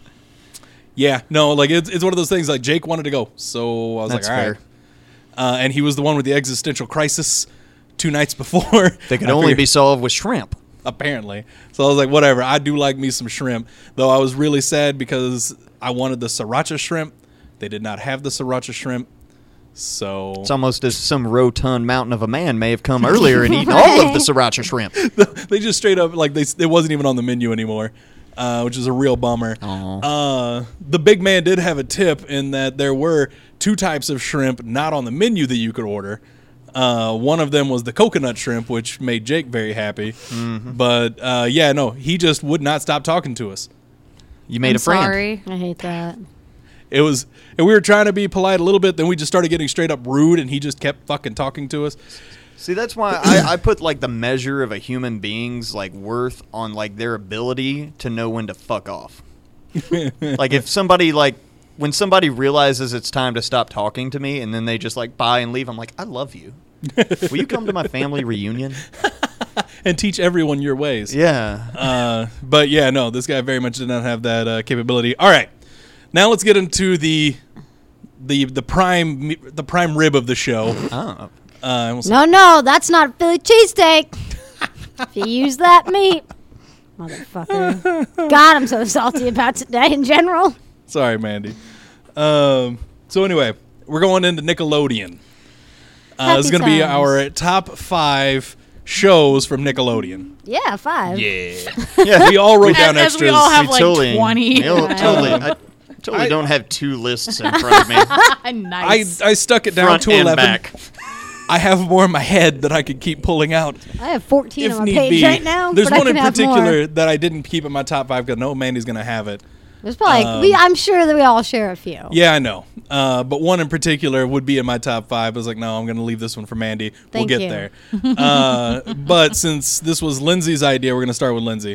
Yeah, no, like it's it's one of those things. Like Jake wanted to go, so I was That's like, all fair. right. Uh, and he was the one with the existential crisis two nights before. They could I only figured- be solved with shrimp. apparently. So I was like, whatever. I do like me some shrimp, though. I was really sad because I wanted the sriracha shrimp. They did not have the sriracha shrimp, so It's almost as some rotund mountain of a man may have come earlier and eaten all of the sriracha shrimp. they just straight up like they it wasn't even on the menu anymore. Uh, which is a real bummer. Aw. Uh, the big man did have a tip in that there were two types of shrimp not on the menu that you could order. Uh, one of them was the coconut shrimp, which made Jake very happy. Mm-hmm. But uh, yeah, no, he just would not stop talking to us. You made I'm a friend. sorry. I hate that. It was, and we were trying to be polite a little bit. Then we just started getting straight up rude, and he just kept fucking talking to us. See, that's why I, I put like the measure of a human being's like worth on like their ability to know when to fuck off. Like if somebody like when somebody realizes it's time to stop talking to me and then they just like bye and leave, I'm like, I love you. Will you come to my family reunion? And teach everyone your ways. Yeah. Uh, but yeah, no, this guy very much did not have that uh, capability. All right, now let's get into the the the prime the prime rib of the show. Oh. Uh, I almost- No, no, that's not Philly cheesesteak. If you use that meat, motherfucker. God, I'm so salty about today in general. Sorry, Mandy. Um, so anyway, we're going into Nickelodeon. Uh, this is going to be times. our top five shows from Nickelodeon. Yeah, five. Yeah. Yeah. We all wrote down As- as we extras. all have, We like, totally, twenty. we all Right. totally, I totally I- don't have two lists in front of me. I, nice. I stuck it down Front to and eleven. back. I have more in my head that I could keep pulling out I have fourteen if on my need page be. right now. There's but one I in can have particular more. that I didn't keep in my top five because no Mandy's going to have it. There's probably, um, we, I'm sure that we all share a few. Yeah, I know. Uh, but one in particular would be in my top five. I was like, no, I'm going to leave this one for Mandy. Thank we'll get you. there. uh, but since this was Lindsay's idea, we're going to start with Lindsay.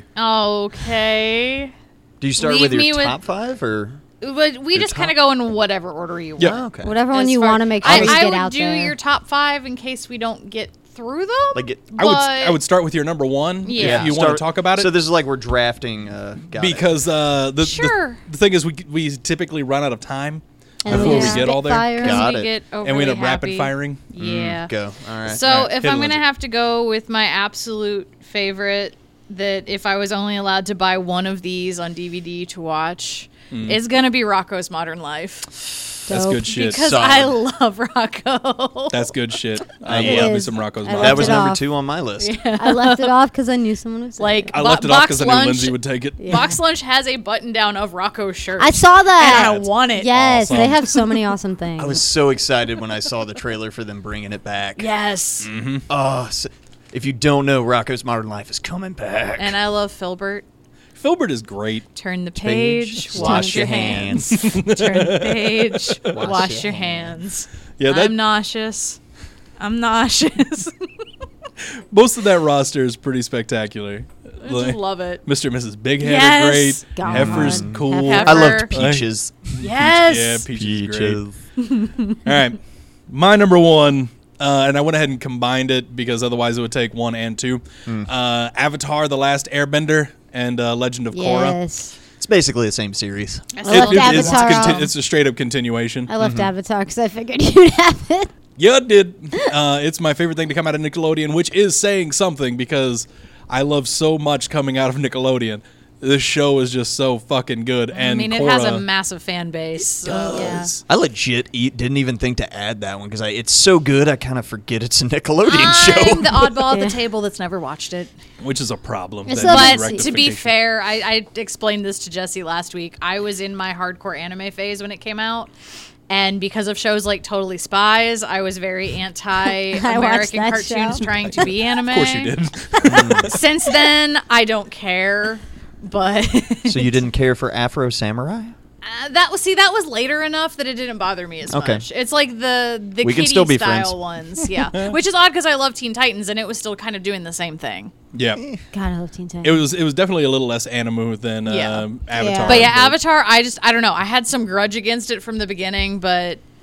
Okay. Do you start Leave with me your with- top five or? But we Your just kind of top- go in whatever order you want. Yeah. Oh, okay. Whatever one As you far- want to make I, sure you I get would out do there. your top five in case we don't get through them. Like it, I would But- I would start with your number one Yeah. if you want Start- to talk about it. So this is like we're drafting. Uh, got it. because uh, the, Sure. the the thing is we we typically run out of time And before we just get all there, spitfire. Got we it. get and we end overly up rapid happy. firing. Yeah. Go. All right. So All right, if hit it, I'm gonna Lindsay. have to go with my absolute favorite, that if I was only allowed to buy one of these on D V D to watch, Mm. it's gonna be Rocco's Modern Life That's Dope. good shit. because Solid. I love Rocco. That's good shit. I It love me is. some Rocco's I Modern. that left was it number off. two on my list. I left it off because I knew someone would say Like it. I Bo- left it off Box because I knew Lunch. Lindsay would take it. Yeah. Box Lunch has a button down of Rocco's shirt. I saw that. and I want it. Yes, Awesome. they have so many awesome things. I was so excited when I saw the trailer for them bringing it back. Yes. Mm-hmm. Oh, so, if you don't know, Rocco's Modern Life is coming back. And I love Filbert. Filbert is great. Turn the Page, page, wash your hands. Turn the page, Wash wash, your your hands. Yeah, that I'm nauseous. I'm nauseous. most of that roster is pretty spectacular. I Like, just love it. Mister and Missus Big Head Yes. are great. God. Heifer's cool. Heifer. I loved Ever. Peaches. Yes. Yeah, Peaches is great. All right, my number one, uh, and I went ahead and combined it because otherwise it would take one and two. Uh, Avatar: The Last Airbender and uh, Legend of Korra. yes. It's basically the same series. I I still left love it's, Avatar conti- off. it's a straight up continuation. I left Avatar because I figured you'd have it. Yeah, it did. Uh, it's my favorite thing to come out of Nickelodeon, which is saying something because I love so much coming out of Nickelodeon. This show is just so fucking good. I And mean, it Korra has a massive fan base. So. does. I legit eat, didn't even think to add that one because it's so good I kind of forget it's a Nickelodeon show. I'm the oddball at Yeah. the table that's never watched it. Which is a problem. It's That a- needs But to be rectification. fair, I, I explained this to Jesse last week. I was in my hardcore anime phase when it came out. And because of shows like Totally Spies, I was very anti-American that cartoons show. trying to be anime. Of course you did. Since then, I don't care. But So you didn't care for Afro Samurai? Uh, that was see that was later enough that it didn't bother me as Okay. much. It's like the the We can kiddie still be style friends. ones, yeah. Which is odd because I love Teen Titans and it was still kind of doing the same thing. Yeah. God, I love Teen Titans. It was it was definitely a little less animu than Yeah. um, Avatar. Yeah. But yeah, Avatar, I just I don't know. I had some grudge against it from the beginning, but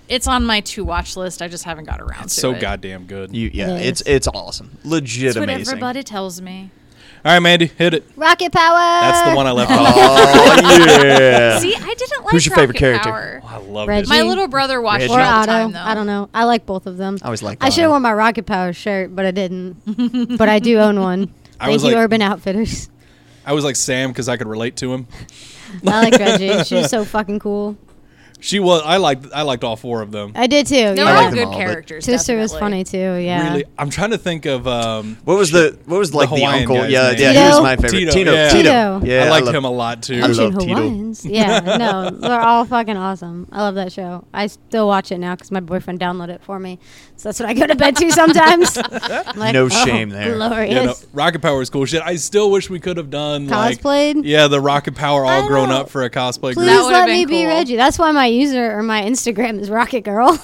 it's on my to watch list. I just haven't got around It's to so it. goddamn good. You, yeah, It it's is. it's awesome. Legit That's what amazing. everybody tells me. All right, Mandy, hit it. Rocket power. That's the one I left off. Oh yeah. See, I didn't like Who's your favorite Rocket character? Power. I love Reggie. it. My little brother watched it Reggie. Or all the Otto. time, though. I don't know. I like both of them. I always liked I should have Otto. worn my Rocket Power shirt, but I didn't. But I do own one. I Thank was you, like- Urban Outfitters. I was like Sam because I could relate to him. I like Reggie. She's so fucking cool. She was. I liked. I liked all four of them. I did too. They were yeah. like all them good all, but- characters. Twister was definitely. funny too. Yeah. Really, I'm trying to think of. Um, What was the what was like the, Hawaiian uncle? guy's Yeah, name. yeah, he Tito? was my favorite. Tito, Tito. yeah. Tito. Tito. Yeah, I liked love- him a lot too. I Ancient love Tito. Hawaiians. Yeah, no, they're all fucking awesome. I love that show. I still watch it now because my boyfriend downloaded it for me. So that's what I go to bed to sometimes. I'm like, No oh, shame there. Glorious. Yeah, no, Rocket Power is cool shit. I still wish we could have done like Cosplayed? yeah, the Rocket Power all I grown know. up for a cosplay Please group. That would've let been me be cool. Reggie. That's why my user or my Instagram is Rocket Girl.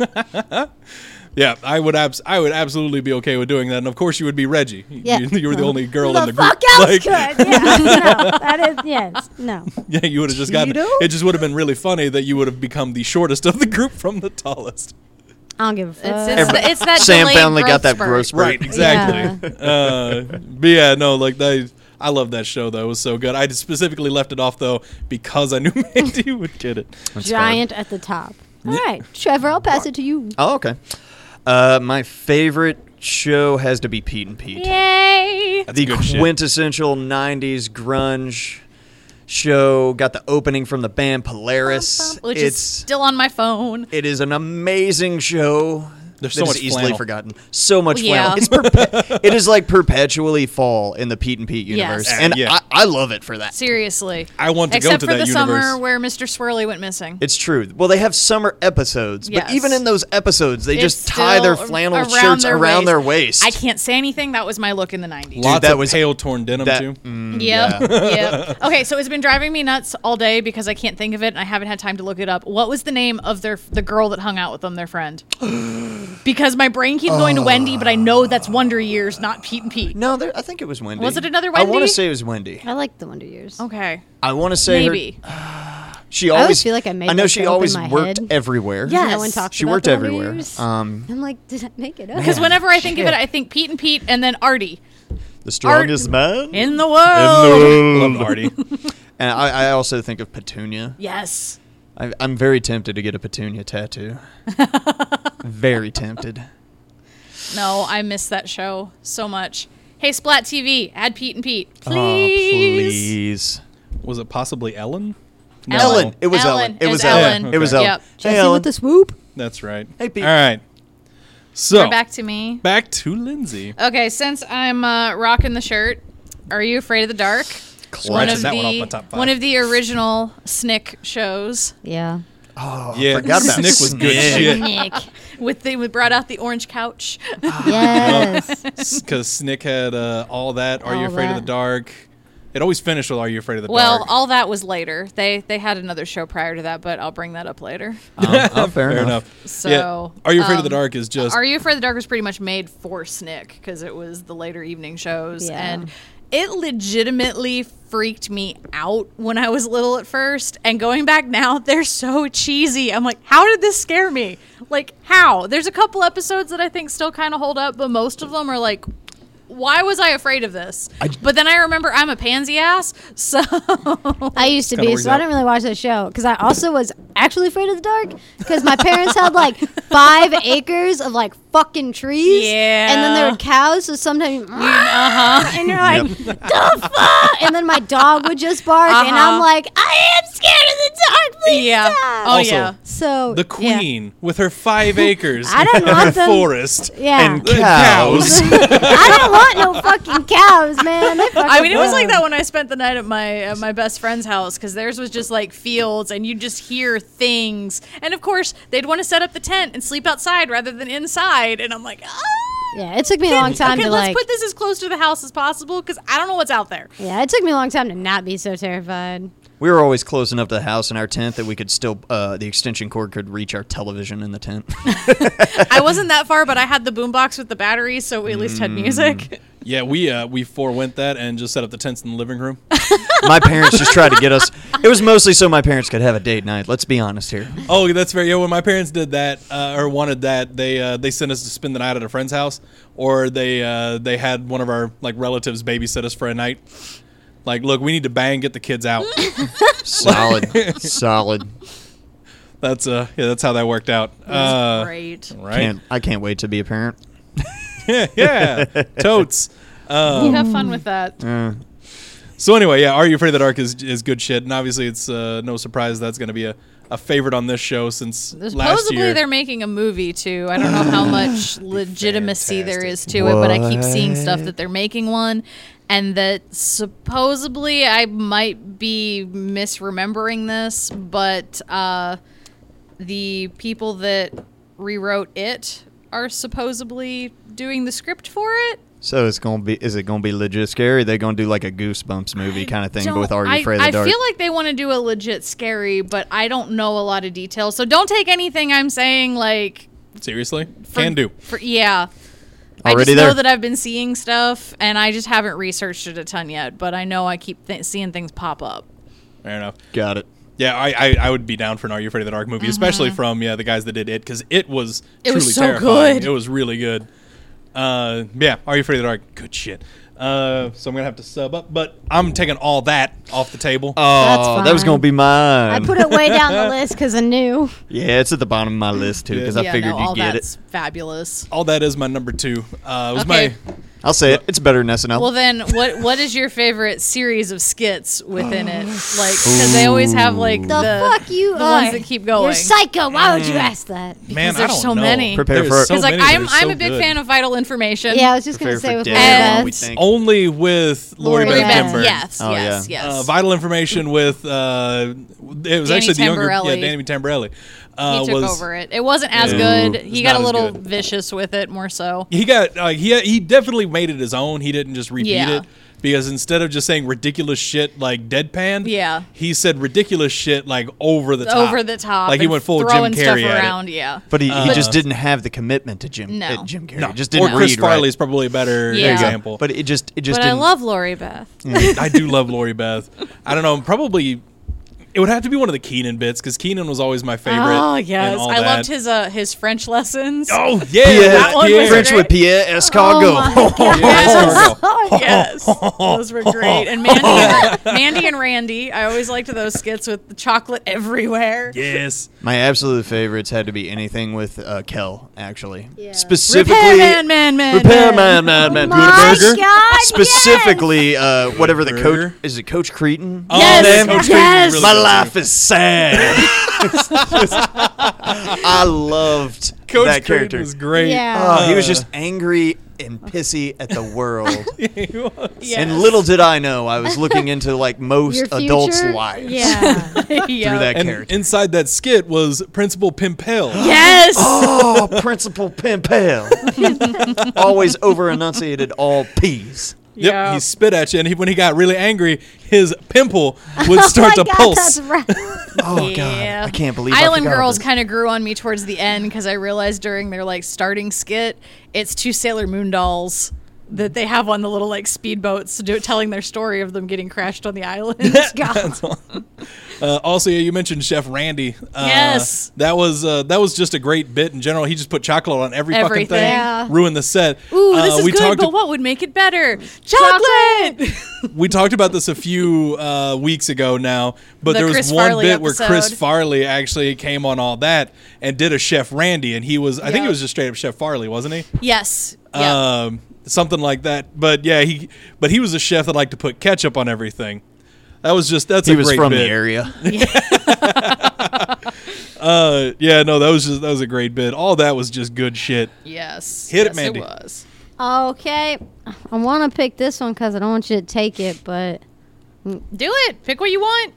Yeah, I would abs- I would absolutely be okay with doing that. And of course, you would be Reggie. Yeah. You, you were the only girl the in the group. fuck else Like, could? Yeah, no, that is yes, no. yeah, you would have just gotten. Tito? It just would have been really funny that you would have become the shortest of the group from the tallest. I don't give a fuck. It's, it's, the, it's that Sam delayed finally got growth that spurt. growth spurt. Right, exactly. uh, but yeah, no, like that. I love that show though. It was so good. I just specifically left it off though because I knew Mandy would get it. Giant at the top. All right, Trevor, I'll pass it to you. Oh, okay. Uh, my favorite show has to be Pete and Pete. Yay! That's the good shit. quintessential nineties grunge show. Got the opening from the band Polaris. Which it's is still on my phone. it is an amazing show. There's that so is much easily flannel. forgotten. So much Yeah. flannel. It's perpe- it is like perpetually fall in the Pete and Pete universe, Yes. and Yeah. I, I love it for that. Seriously. I want to Except go to for that the universe. summer where Mister Swirly went missing. It's true. Well, they have summer episodes, but Yes. even in those episodes, they It's just tie their still flannel around shirts their around waist. their waist. I can't say anything. That was my look in the nineties. Lots that of was- pale torn denim that- too. mm, Yep. Yep. Okay, so it's been driving me nuts all day because I can't think of it and I haven't had time to look it up. What was the name of their the girl that hung out with them, their friend? Because my brain keeps going to Wendy, but I know that's Wonder Years, not Pete and Pete. No, there, I think it was Wendy. Was it another I want Wendy? to say it was Wendy. I like the Wonder Years. Okay. I want to say her- Maybe. She I always always feel like I made I know that she joke in always my worked head. everywhere. Yes. No one talks She about worked the Wonder everywhere. Years. Um, I'm like, did I make it up? Because Man, whenever I think of shit. it, I think Pete and Pete and then Artie the strongest man in the world. Love Artie. And I, I also think of Petunia. Yes. I, I'm very tempted to get a Petunia tattoo. Very tempted. No, I miss that show so much. Hey, Splat T V, add Pete and Pete. Oh, Please. please. Was it possibly Ellen? Ellen. It was Ellen. Ellen. It was It was Ellen. Ellen. It was Okay. Ellen. Yep. Hey, Jesse Ellen. with the swoop. That's right. Hey, Pete. All right. So We're back to me. back to Lindsay. Okay, since I'm uh, rocking the shirt, are you afraid of the dark? One Scratching of that one off the my top five. one of the original Snick shows. Yeah. Oh, Yeah, forgot about Snick was good Snick. shit. Nick, with the we brought out the orange couch. Yes. Because Snick had uh, all that. Are you All afraid of that. the dark? It always finished with Are you afraid of the Well, dark? all that was later. They they had another show prior to that, but I'll bring that up later. Oh, oh, fair, Fair enough. enough. So, yeah. Are you afraid of the um, dark is just Are You Afraid of the Dark was pretty much made for Snick because it was the later evening shows. Yeah. And it legitimately freaked me out when I was little at first. And going back now, they're so cheesy. I'm like, how did this scare me? Like, how? There's a couple episodes that I think still kind of hold up, but most of them are like, why was I afraid of this? But then I remember I'm a pansy ass, so I used to Kinda be, works so I out. didn't really watch that show because I also was actually afraid of the dark because my parents had like five acres of like fucking trees. Yeah. And then there were cows, so sometimes, uh-huh. and you're like, the fuck? And then my dog would just bark, and Uh-huh. I'm like, I am scared of the dark. Please Yeah. stop. Oh, Also, yeah. So the yeah. queen with her five acres I didn't and her want them- forest Yeah. And and cows. I don't want no fucking cows, man. They fucking I mean, it was like suck. that when I spent the night at my at my best friend's house because theirs was just like fields, and you just hear things. And of course, they'd want to set up the tent and sleep outside rather than inside. And I'm like, ah. Yeah, it took me a long time okay, to let's like. put this as close to the house as possible because I don't know what's out there. Yeah, it took me a long time to not be so terrified. We were always close enough to the house in our tent that we could still, uh, the extension cord could reach our television in the tent. I wasn't that far, but I had the boombox with the batteries, so we at least had music. Yeah, we uh, we forewent that and just set up the tents in the living room. My parents just tried to get us. It was mostly so my parents could have a date night. Let's be honest here. Oh, that's very. Yeah, when my parents did that uh, or wanted that, they uh, they sent us to spend the night at a friend's house, or they uh, they had one of our like relatives babysit us for a night. Like, look, we need to bang, get the kids out. Solid, solid. That's uh, yeah, that's how that worked out. Uh, Great. right? Can't, I can't wait to be a parent. yeah, yeah, totes. Um, You have fun with that. Uh, So anyway, yeah, Are You Afraid of the Dark is is good shit, and obviously it's uh, no surprise that's going to be a, a favorite on this show since last Supposedly year. they're making a movie too. I don't know how much legitimacy there is to it, but I keep seeing stuff that they're making one, and that supposedly I might be misremembering this, but uh, the people that rewrote it are supposedly doing the script for it. so it's gonna be. Is it gonna be legit scary? They're gonna do like a Goosebumps movie kind of thing, but with Don't- Are You I- Afraid of the I Dark? feel like they want to do a legit scary, but I don't know a lot of details. So don't take anything I'm saying like Seriously, for, can do. For, yeah. I Already just there. know that I've been seeing stuff, and I just haven't researched it a ton yet. But I know I keep th- seeing things pop up. Fair enough. Got it. Yeah, I, I, I would be down for an Are You Afraid of the Dark movie, especially from yeah the guys that did it, because it was It truly was so terrifying. good. It was really good. Uh, yeah, Are You Afraid of the Dark? Good shit. Uh, so I'm gonna have to sub up, but I'm taking all that off the table. Oh, that was fine. gonna be mine. I put it way down the list because I knew. Yeah, it's at the bottom of my list too because I yeah, figured no, all you'd get that's it. fabulous. all that is my number two. Uh, it was Okay. my I'll say it. It's better than S N L. Well, then, what what is your favorite series of skits within it? Like, because they always have like The, the, fuck you the are. ones that keep going. You're psycho. Why would you ask that? man. there's I don't so know. many. Prepare There's for it. so Because like many that I'm are I'm so a big good. fan of Vital Information. Yeah, I was just Prepare gonna say for with death, Lori And- Beth. we think. Only with Lori, Lori Beth Beth, Kimber. Yes, Oh, yes, yeah. yes. Uh, Vital Information with uh, it was Danny actually the younger, yeah, Tamborelli. Danny Tamborelli. Uh, he took was, over it. It wasn't as Yeah. good. It's He got not a as little good. vicious with it, more so. He got uh, he he definitely made it his own. He didn't just repeat Yeah. it because instead of just saying ridiculous shit like deadpan, Yeah. he said ridiculous shit like over the top. Over the top. Like he and went full Jim throwing stuff Carrey at it. around. Yeah. But he, he Uh, just didn't have the commitment to Jim. No. uh, Jim Carrey. No, Just or didn't Chris read Farley is right. probably a better Yeah. example. But it just it just But I didn't. love Lori Beth. I do love Lori Beth. I don't know, probably it would have to be one of the Keenan bits because Keenan was always my favorite. Oh and yes, all I that. loved his uh his French lessons. Oh yeah, Pierre, that one was French great. with Pierre Escargot. Oh my Yes. God. Yes, those were great. And Mandy, and, Mandy and Randy, I always liked those skits with the chocolate everywhere. Yes. My absolute favorites had to be anything with uh, Kel, actually. Yeah. Specifically, Repairman, man, man, Repairman, man, man. Oh my Burger. God, Specifically, uh, whatever the Burger. coach is. It Coach Cretin? Oh, Yes, man, Coach Cretin was yes. really My good, life too. is sad. I loved Coach that Cretin character. was great. Yeah. Oh, he was Uh, just angry and pissy at the world. he was. Yes. And little did I know, I was looking into like most Your adults' future? lives Yeah. Yeah. through that And character. inside that skit was Principal Pimpel. Yes. Oh, Principal Pimpel. Always over enunciated all P's. Yep, Yeah. he spit at you, and he, when he got really angry, his pimple would start oh to my God, pulse. That's right. Oh Yeah. God, I can't believe I Island forgot Girls about kind of grew on me towards the end because I realized during their like starting skit, it's two Sailor Moon dolls that they have on the little like speedboats, do, telling their story of them getting crashed on the island. That's all. Uh, also, yeah, you mentioned Chef Randy. Uh, Yes. that was uh, that was just a great bit in general. He just put chocolate on every fucking Everything. thing, Yeah. ruined the set. Ooh, uh, this is we good, talked but what would make it better? Chocolate. we talked about this a few uh, weeks ago now, but The there was Chris one Farley bit where Chris episode. Farley actually came on all that and did a Chef Randy, and he was I think Yeah. it was just straight up Chef Farley, wasn't he? Yes. Yeah. Um, something like that. But yeah, he but he was a chef that liked to put ketchup on everything. That was just that's He a was great from bit. the area. Uh, yeah, no, that was just that was a great bit. All that was just good shit. yes. Hit it, yes, Mandy. It was. Okay. I want to pick this one because I don't want you to take it, but Do it. Pick what you want.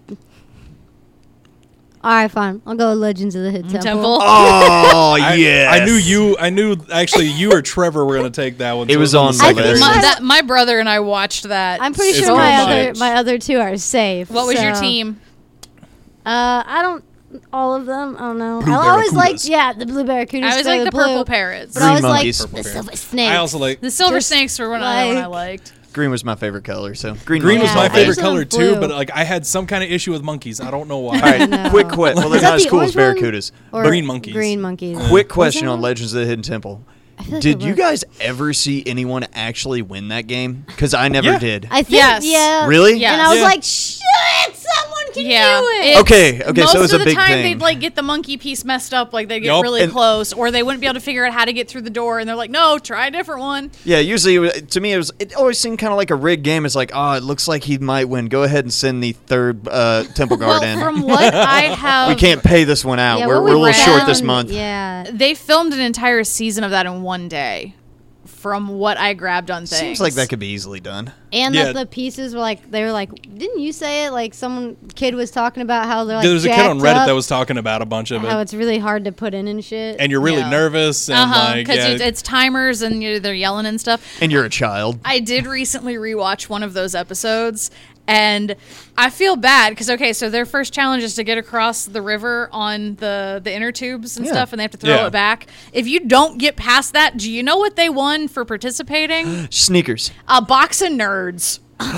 all right, fine. I'll go with Legends of the Hidden Temple. Temple. Oh I, yes. I knew you. I knew actually you or Trevor were gonna take that one. It so was the on second my I think list. list. My, my- that, my brother and I watched that. I'm pretty It's sure good my shit. other my other two are safe. What was your so- team? Uh, I don't. all of them. I don't know. Blue I always barracudas. liked, yeah, the blue barracudas. I always for like the blue, purple parrots. But I Green always monkeys. liked Purple the parrots. silver snakes. I also like The silver Just snakes were one of the one I like- liked. Green was my favorite color, so green. green monkey. was my Yeah, I favorite used them color blue. too, but like I had some kind of issue with monkeys. I don't know why. All right, No. quick question. Well, they're Is that not as the cool as orange one? barracudas. Or Green monkeys. Green monkeys. Quick Was question that on one? Legends of the Hidden Temple. I feel like Did it you was. guys ever see anyone actually win that game? Because I never Yeah. did. I think, Yes. yeah. Really? Yes. And I was Yeah. like, shit, someone can Yeah. do it. It's- Okay, okay, so Most it was of a the big time thing. they'd like get the monkey piece messed up, like they get Yup. really And- close, or they wouldn't be able to figure out how to get through the door, and they're like, "No, try a different one." Yeah, usually it was- to me it was. It always seemed kind of like a rigged game. It's like, oh, it looks like he might win. Go ahead and send the third uh, temple guard Well, in. from what I have, we can't pay this one out. Yeah, we're what we're a we little short this found- month. Yeah. They filmed an entire season of that in one day, from what I grabbed on things. Seems like that could be easily done. And Yeah. that the pieces were like, they were like, didn't you say it? Like some kid was talking about how they're like, There was a kid on jacked Reddit up, that was talking about a bunch of how it, it's really hard to put in and shit. and you're really Yeah. nervous and Uh huh. like Because yeah, it's timers and you they're yelling and stuff. And you're a child. I did recently rewatch one of those episodes, and I feel bad because okay, so their first challenge is to get across the river on the the inner tubes and Yeah. stuff, and they have to throw Yeah. it back. If you don't get past that, do you know what they won for participating? Sneakers. A box of nerds.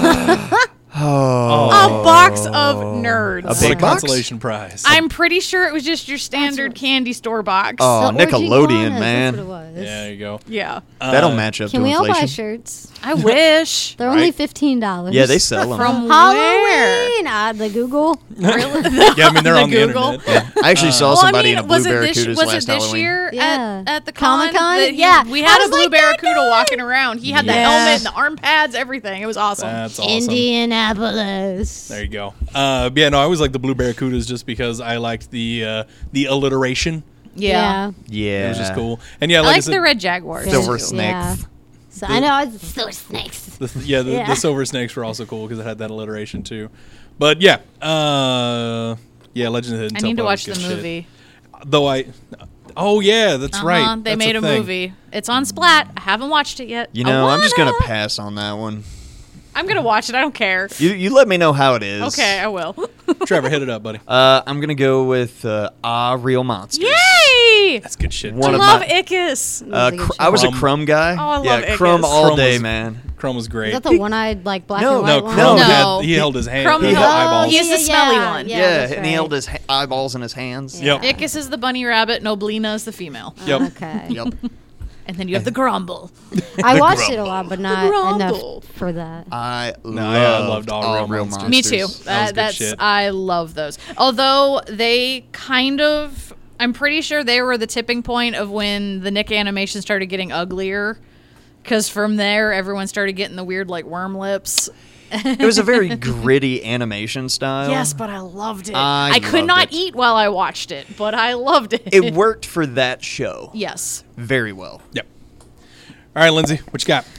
Oh. A box of nerds. A what big a box? consolation prize. I'm pretty sure it was just your standard what- candy store box. Oh, The Nickelodeon, Orgy man. Iguanas, that's what it was. yeah, there you go. Yeah. That'll Uh, match up Can to we all inflation. buy shirts? I wish. They're only Right? fifteen dollars. Yeah, they sell them. From where? Halloween. Ah, the Google. Really? Yeah, I mean they're The on the Google? internet. I actually saw Well, somebody I mean, in a blue was it this, barracudas was last it this Halloween. year Yeah. at, at the con? Comic-Con? that he- Yeah. We I had a was blue like, they're barracuda good. walking around. He had the Yeah. helmet and the arm pads, everything. It was awesome. That's awesome. Indianapolis. There you go. Uh, yeah, no, I always like the blue barracudas just because I liked the uh, the alliteration. yeah. Yeah. It was just cool. And yeah, I like I, like said, the red jaguars. Silver Yeah. snake. So I know it's silver snakes. The, yeah, the, Yeah. the silver snakes were also cool because it had that alliteration too. But yeah, uh, yeah, Legend of the Hidden I Temple need to was watch the good shit. movie. Though I, oh yeah, that's Uh-huh, right. They That's made a thing. movie. It's on Splat. I haven't watched it yet. You I know, I'm just gonna wanna. pass on that one. I'm gonna watch it. I don't care. You you let me know how it is. Okay, I will. Trevor, hit it up, buddy. Uh, I'm gonna go with uh, Ah Real Monsters. Yay! That's good shit. One I of love my- Ickis. Uh, That's a good cr- show. I was a Crumb. Crumb guy. Oh, I love yeah, Ickis. Crumb all Crumb day, was- man. Crumb was great. Is that the one-eyed, like black No, and white no, one? Crumb No. had he held his hand. Crumb his held- eyeballs. he is the smelly one. Yeah, Yeah, that's and he right. held his ha- eyeballs in his hands. Yep. Ickis is the bunny rabbit. Noblina is the female. Yep. Okay. Yep. And then you have the grumble. I watched it a Grumble. lot, but not Grumble. enough for that. I No, loved, yeah, I loved All Real Monsters. Me too. That was That, good that's shit. I love those. Although they kind of, I'm pretty sure they were the tipping point of when the Nick animation started getting uglier. Because from there, everyone started getting the weird like worm lips. It was a very gritty animation style. Yes, but I loved it. I I, could loved not it. eat while I watched it, but I loved it. It worked for that show Yes. very well. Yep. All right, Lindsay, what you got?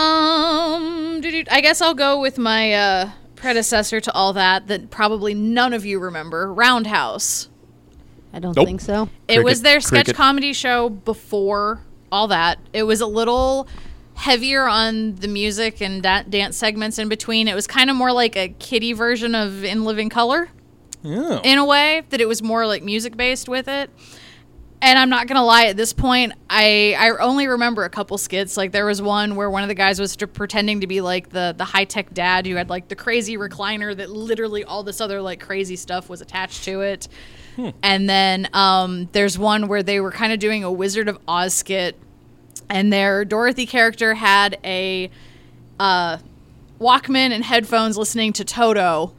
Um, doo-doo, I guess I'll go with my uh, predecessor to all that that probably none of you remember, Roundhouse. I don't Nope. think so. It Cricket, was their sketch cricket. comedy show before all that. It was a little heavier on the music and da- dance segments in between. It was kind of more like a kiddie version of In Living Color Oh. in a way, that it was more like music based with it. And I'm not gonna lie, at this point, I I only remember a couple skits. Like there was one where one of the guys was to, pretending to be like the the high tech dad who had like the crazy recliner that literally all this other like crazy stuff was attached to it. And then um, there's one where they were kind of doing a Wizard of Oz skit, and their Dorothy character had a uh, Walkman and headphones listening to Toto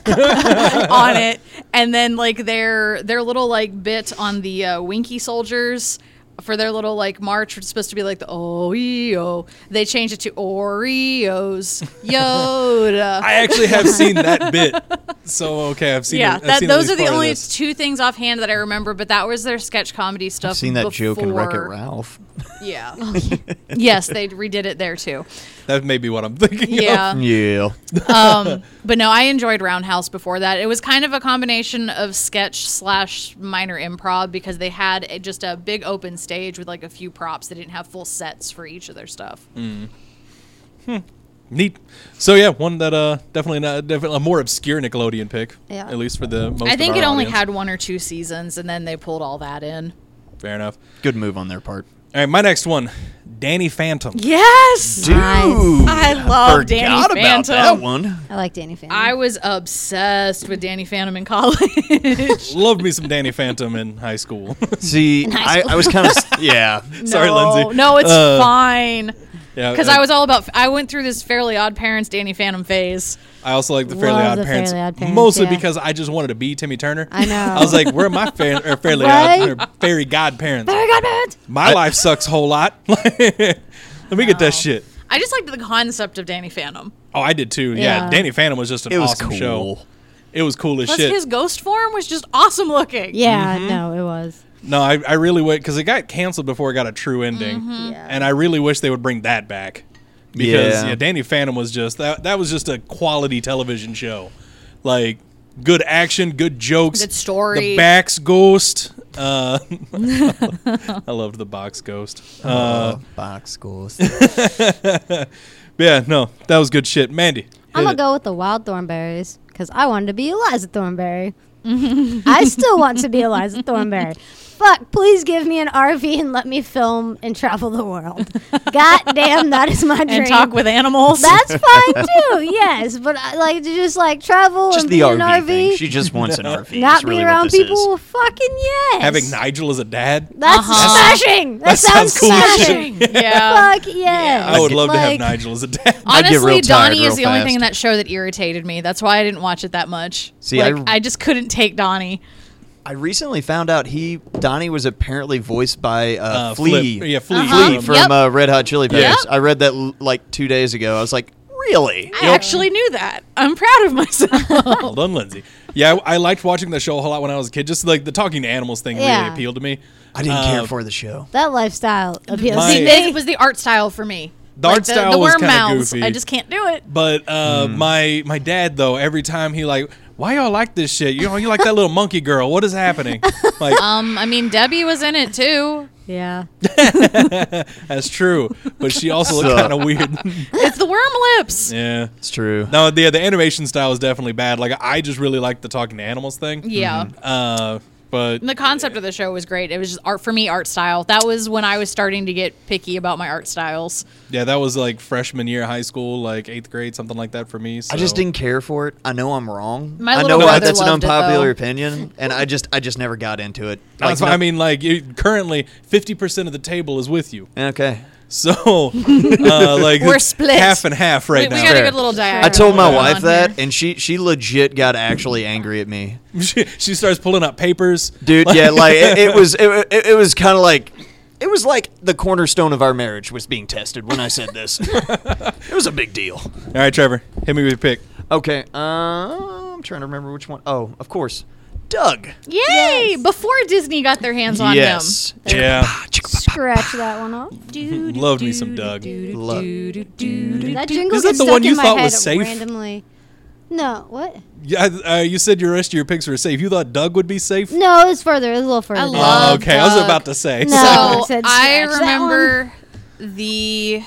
on it, and then like their their little like bit on the uh, Winky Soldiers for their little like march, which is supposed to be like the Oreo. They changed it to Oreos. Yoda. I actually have seen that bit. So okay, I've seen. yeah, it, I've that, seen at those least are the part of only this. two things offhand that I remember. But that was their sketch comedy stuff. I've seen that joke in Wreck-It before. Ralph. Yeah. Yes, they redid it there too. That may be what I'm thinking. Yeah. Yeah. um, but no, I enjoyed Roundhouse before that. It was kind of a combination of sketch slash minor improv because they had a, just a big open stage with like a few props. They didn't have full sets for each of their stuff. Neat. So yeah, one that uh definitely not definitely a more obscure Nickelodeon pick. Yeah. At least for the most. I think of it our only audience. had one or two seasons, and then they pulled all that in. Fair enough. Good move on their part. All right, my next one, Danny Phantom. Yes, Dude, I love Danny forgot about Phantom. that one. I like Danny Phantom. I was obsessed with Danny Phantom in college. Loved me some Danny Phantom in high school. See, high I, school. I was kind of yeah. Sorry, no, Lindsay. No, it's Uh, fine. Yeah, Because uh, I was all about. I went through this Fairly Odd Parents Danny Phantom phase. I also like the Fairly Love Odd the Parents, Fairly Odd Parents, mostly yeah. because I just wanted to be Timmy Turner. I know. I was like, where are my fa- or Fairly Right? Odd or Fairy Godparents? Very good, man. My life sucks a whole lot. Let me get that shit. I just liked the concept of Danny Phantom. Oh, I did too. Yeah, Yeah. Danny Phantom was just an It was awesome cool. show. It was cool as Plus, shit. his ghost form was just awesome looking. Yeah, Mm-hmm. no, it was. No, I, I really wait because it got canceled before it got a true ending, Yeah. and I really wish they would bring that back because Yeah. yeah, Danny Phantom was just that. That was just a quality television show, like good action, good jokes, Good story. The Bax Ghost. Uh, I loved the Box Ghost. Uh, Uh, box schools. yeah, no, that was good shit. Mandy, I'm hit gonna it. go with the Wild Thornberries because I wanted to be Eliza Thornberry. I still want to be Eliza Thornberry. Fuck, please give me an R V and let me film and travel the world. God damn, that is my dream. And talk with animals. That's fine too, yes. But I like to just like travel Just and the be in R an V R V. thing. She just wants an R V. not That's really be what around this people. is. Fucking yes. Having Nigel as a dad. That's Uh-huh. smashing. That, That sounds, sounds cool as shit. smashing. yeah. Fuck yes. I would love to have Like, Nigel as a dad. I'd get Honestly, real tired Donnie real is the only fast. thing in that show that irritated me. That's why I didn't watch it that much. See, like, I- I, just couldn't take Donnie. I recently found out he Donnie was apparently voiced by uh, Uh, Flea. Flip. Yeah, Flea. Uh-huh. Flea Um, from Yep. uh, Red Hot Chili Peppers. Yep. I read that l- like two days ago. I was like, really? I actually knew that. I'm proud of myself. Well done, Lindsay. Yeah, I, I liked watching the show a whole lot when I was a kid. Just like the talking to animals thing Yeah. really appealed to me. I didn't Uh, care for the show. that lifestyle appeals My- to See, me. it was the art style for me. The Like art the, style the was worm kinda mouths. goofy. I just can't do it. But uh, my my dad though, every time he like, why y'all like this shit? You know, you like that little monkey girl. What is happening? Like Um, I mean, Debbie was in it too. Yeah. that's true, but she also looked So- kind of weird. It's the worm lips. Yeah. It's true. No, the the animation style is definitely bad. Like I just really like the talking to animals thing. Yeah. Uh, but The concept of the show was great. It was just art for me, art style. That was when I was starting to get picky about my art styles. yeah, that was like freshman year of high school, like eighth grade, something like that for me. So. I just didn't care for it. I know I'm wrong. My I little know brother that's an loved it, unpopular though. opinion, and I just I just never got into it. No, Like, it's fine. no- I mean, like you, currently, fifty percent of the table is with you. okay. So, uh, like We're it's split. half and half right we, we now. got a Fair. good little diagram. I told my going wife on that, here. and she she legit got actually angry at me. she, she starts pulling up papers, Dude, yeah, like it, it was it, it, it was kind of like it was like the cornerstone of our marriage was being tested when I said this. It was a big deal. All right, Trevor, hit me with your pick. Okay, uh, I'm trying to remember which one. Oh, of course, Doug. Yay! Before Disney got their hands on Yes. Yeah, Scratch that one off. him. Loved me some Doug. Love. That jingle Is that gets the stuck one you in my thought head was safe? randomly. No, what? Yeah, uh, you said your rest of your picks were safe. You thought Doug would be safe? No, it was further. It was a little further. I down. love Oh, okay, I was Doug. about to say. No. So I said I scratch that remember the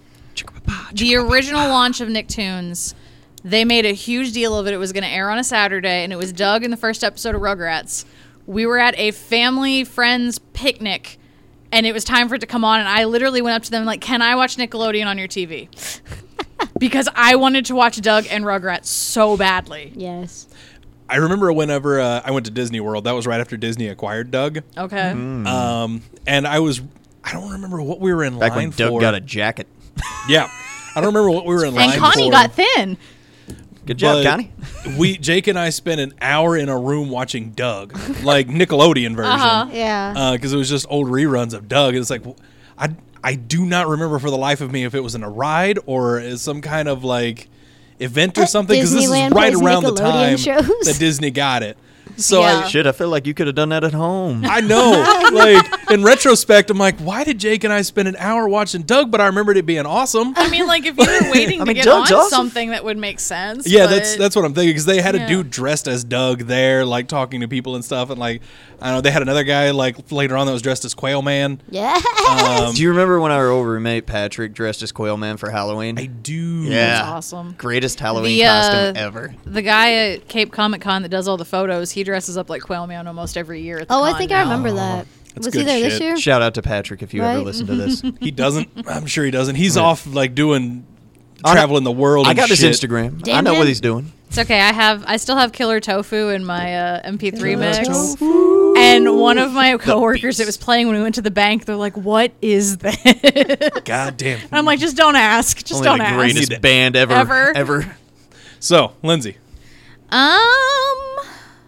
the original launch of Nicktoons. They made a huge deal of it. It was going to air on a Saturday, and it was Doug in the first episode of Rugrats. We were at a family friends picnic, and it was time for it to come on. And I literally went up to them like, "Can I watch Nickelodeon on your T V?" Because I wanted to watch Doug and Rugrats so badly. Yes. I remember whenever uh, I went to Disney World. That was right after Disney acquired Doug. Okay. Um, and I was, I don't remember what we were in Back line when Doug for. got a jacket. Yeah, I don't remember what we were in line And for. Connie got thin. Good job, But Connie. We Jake and I spent an hour in a room watching Doug, like Nickelodeon version, Uh-huh. Yeah. because it was just old reruns of Doug. And it's like, I I do not remember for the life of me if it was in a ride or as some kind of like event or something. Because this is Disneyland right plays around the Nickelodeon time shows. that Disney got it. So Yeah. I, Shit, I feel like you could have done that at home. I know. Like in retrospect, I'm like, why did Jake and I spend an hour watching Doug? But I remembered it being awesome. I mean, like if you were waiting I to mean, get Doug's on awesome. something that would make sense. Yeah, but- that's that's what I'm thinking because they had a Yeah. dude dressed as Doug there, like talking to people and stuff, and like I don't know, they had another guy like later on that was dressed as Quail Man. Yeah. Um, Do you remember when our old roommate Patrick dressed as Quail Man for Halloween? I do. Yeah. That's awesome. Greatest Halloween The, uh, costume ever. The guy at Cape Comic Con that does all the photos, he dresses up like Quail Man almost every year. At the Oh, I con think now. I remember that. that's Was he good there this shit. year? Shout out to Patrick if you ever Right? listen to this. He doesn't. I'm sure he doesn't. He's Yeah. off like doing I know- traveling the world. I and got his shit. Instagram. I Damn know it. what he's doing. It's okay. I have. I still have Killer Tofu in my uh, M P three Killer mix. Tofu. And one of my coworkers beast. that was playing when we went to the bank, they're like, "What is that?" God damn. And I'm like, "Just don't ask. Just Only don't the ask." greatest Need- band ever. Ever. Ever. So, Lindsay, Um,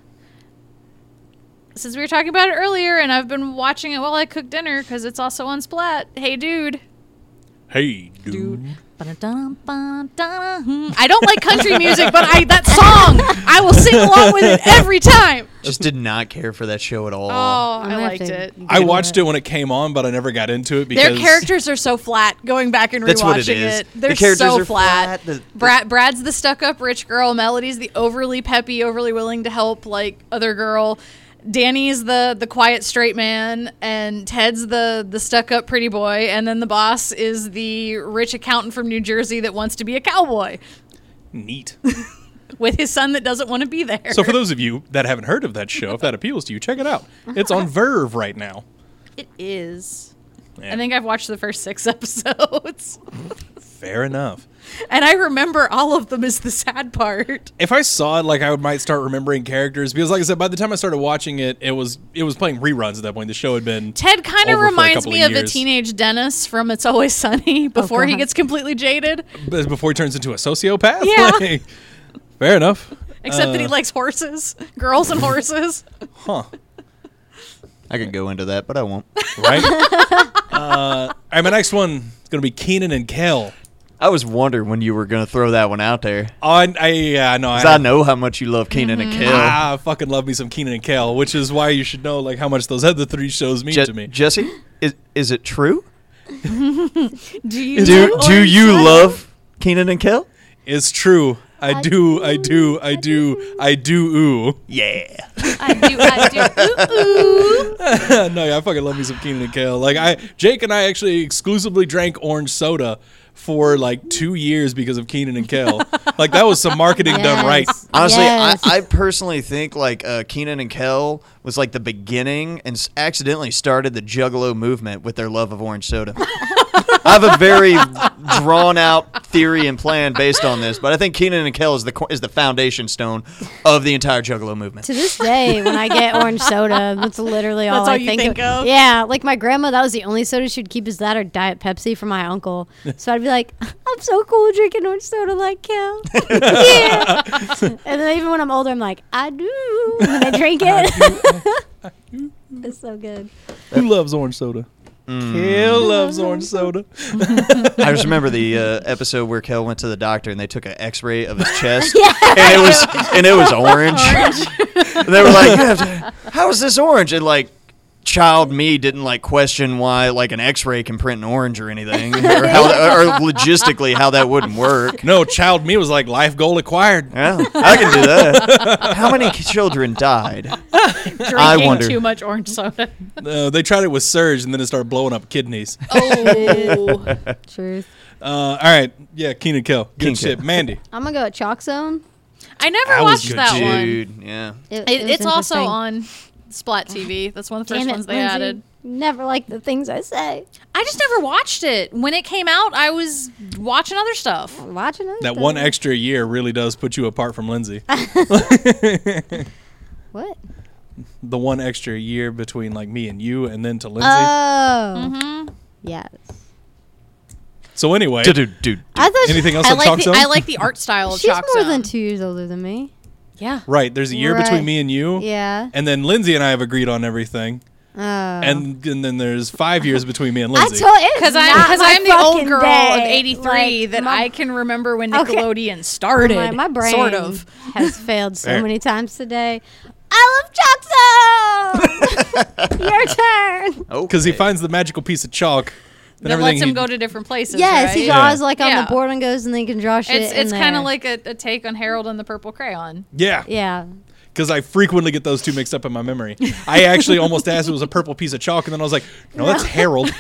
since we were talking about it earlier, and I've been watching it while I cook dinner because it's also on Splat. Hey, dude. hey, dude. Dude. I don't like country music, but I that song I will sing along with it every time. Just did not care for that show at all. Oh, I'm I gonna have liked to it. get I into watched it when it came on, but I never got into it Their because characters are so flat. Going back and rewatching That's what it is. They're The characters so are flat. flat. The- the- Brad, Brad's the stuck-up rich girl. Melody's the overly peppy, overly willing to help like other girl. Danny's the the quiet straight man, and Ted's the the stuck-up pretty boy, and then the boss is the rich accountant from New Jersey that wants to be a cowboy neat. with his son that doesn't want to be there. So, for those of you that haven't heard of that show, if that appeals to you, check it out. It's on Verve right now. It is. Yeah, I think I've watched the first six episodes. fair enough. And I remember all of them is the sad part. If I saw it, like I would might start remembering characters because, like I said, by the time I started watching it, it was it was playing reruns at that point. The show had been Ted kind of over for a reminds couple me of of a years. teenage Dennis from It's Always Sunny before he God. gets completely jaded. b- before he turns into a sociopath. Yeah. Like, fair enough. Except that he Uh, likes horses, girls and horses. Huh. I could go into that, but I won't. Right. uh, all right. My next one is going to be Keenan and Kel. I was wondering when you were going to throw that one out there. Oh, I, I yeah, no, Because I know how much you love Keenan and Kel. Ah, I fucking love me some Keenan and Kel, which is why you should know like how much those other three shows mean Je- to me. Jesse, is, is it true? Do you? Do, love do orange you soda? love Keenan and Kel? It's true. I do, I do, I do, I do. Ooh. Yeah. I do. I do. Ooh, ooh. No, yeah, I fucking love me some Keenan and Kel. Like I, Jake and I actually exclusively drank orange soda for like two years because of Keenan and Kel. Like that was some marketing done right. Yes. Honestly, Yes. I, I personally think like uh, Keenan and Kel was like the beginning and s- accidentally started the Juggalo movement with their love of orange soda. I have a very drawn out theory and plan based on this, but I think Keenan and Kel is the co- is the foundation stone of the entire Juggalo movement. To this day, when I get orange soda, that's literally all That's all I you think, think of? Yeah, like my grandma, that was the only soda she'd keep is that or Diet Pepsi for my uncle. So I'd be like, I'm so cool drinking orange soda like Kel. Yeah. And then even when I'm older, I'm like, I do. And then I drink it. It's so good. Who loves orange soda? Kel loves orange soda. I just remember the uh, episode where Kel went to the doctor and they took an X-ray of his chest, and it was and it was orange. And they were like, "You have to- "How is this orange?" And like, child me didn't like question why like an X-ray can print an orange or anything, or how or logistically how that wouldn't work. No, child me was like life goal acquired. Yeah, I can do that. How many children died? Drinking wonder. too much orange soda. Uh, they tried it with Surge and then it started blowing up kidneys. Oh, Truth. Uh, all right, yeah, Keenan Kel, good Keenan shit. Kel. Mandy, I'm going to go with Chalk Zone. I never That was watched good that shit. one. Dude, yeah. It, It, it was it's also interesting. on Splat T V. That's one of the first Damn it, ones they Lindsay. added. Never like the things I say. I just never watched it. When it came out, I was watching other stuff. Watching it. that one extra year really does put you apart from Lindsay. What? The one extra year between like me and you, and then to Lindsay. Oh. Mm-hmm. Yes. so anyway, Dude, dude, dude. I thought anything else I on like Chalk the Zone? I like the art style of she's Chalk more Zone. than two years older than me. Yeah. Right, there's a year Right. between me and you, Yeah. and then Lindsay and I have agreed on everything, Oh. and and then there's five years between me and I Lindsay. told it Because was I not because my I'm the old fucking girl day. of eighty-three Like, that my- I can remember when Okay. Nickelodeon started. My, my brain sort of. has failed so Fair. many times today. I love chalk zone. Your turn. Oh, Because he finds the magical piece of chalk. Then That lets everything him he- go to different places. Yes, right? he Yeah. draws like on Yeah. the board and goes, and then you can draw shit. It's in it's kind there. of like a, a take on Harold and the Purple Crayon. Yeah. yeah. Because I frequently get those two mixed up in my memory. I actually almost asked if it was a purple piece of chalk, and then I was like, no, that's Harold.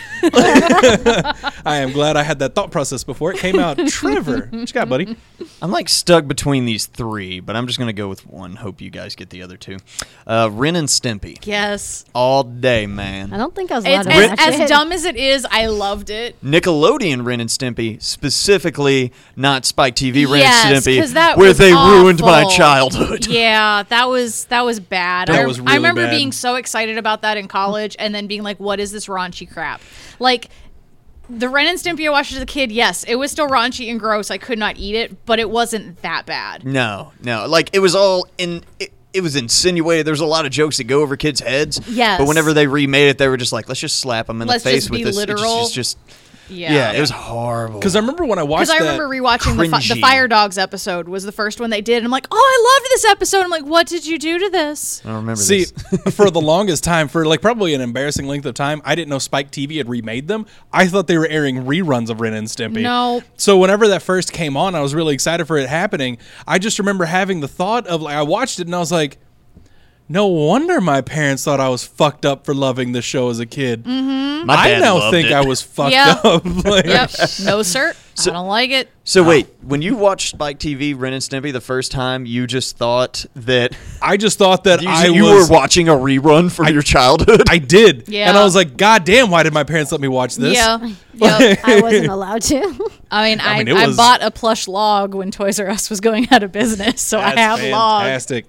I am glad I had that thought process before it came out. Trevor, what you got, buddy? I'm like stuck between these three, but I'm just gonna go with one. Hope you guys get the other two. Uh, Ren and Stimpy, Yes. all day, man. I don't think I was allowed It's to as, watch as it. dumb as it is, I loved it. Nickelodeon Ren and Stimpy, specifically not Spike T V Ren Yes, and 'cause Stimpy, that where was they ruined my awful. childhood. Yeah, that was that was bad. That I, was I really remember bad. being so excited about that in college, and then being like, "What is this raunchy crap?" Like the Ren and Stimpy I watched as a kid. Yes, it was still raunchy and gross. I could not eat it, but it wasn't that bad. No, no, like it was all in. It, it was insinuated. There was a lot of jokes that go over kids' heads. Yes. But whenever they remade it, they were just like, "Let's just slap them in Let's the face just with be this." It literal. just, just, Yeah, yeah, it was horrible. Because I remember when I watched Because I that. remember rewatching the, fi- the cringy. Fire Dogs episode was the first one they did, and I'm like, "Oh, I loved this episode." I'm like, "What did you do to this?" I don't remember See, this. for the longest time, for like probably an embarrassing length of time, I didn't know Spike T V had remade them. I thought they were airing reruns of Ren and Stimpy. No. So whenever that first came on, I was really excited for it happening. I just remember having the thought of like I watched it and I was like, no wonder my parents thought I was fucked up for loving the show as a kid. Mm-hmm. My I dad now loved think it. I was fucked Yeah. up. Like, Yep. No, sir. I don't like it. So wait, when you watched Spike T V Ren and Stimpy the first time, you just thought that I just thought that you, I you was. were watching a rerun from your childhood. I did. Yeah. And I was like, God damn, why did my parents let me watch this? Yeah. Yep. I wasn't allowed to. I mean, I, I I, mean, it was- bought a plush log when Toys R Us was going out of business, so I That's have log. fantastic.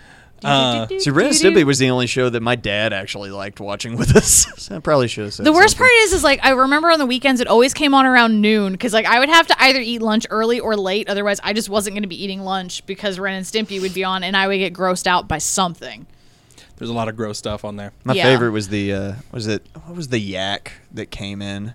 Uh, See, Ren and Stimpy was the only show that my dad actually liked watching with us. So I probably should have said The worst something. part is, is like I remember on the weekends it always came on around noon because like I would have to either eat lunch early or late, otherwise I just wasn't going to be eating lunch because Ren and Stimpy would be on and I would get grossed out by something. there's a lot of gross stuff on there. My Yeah. favorite was the uh, was it what was the yak that came in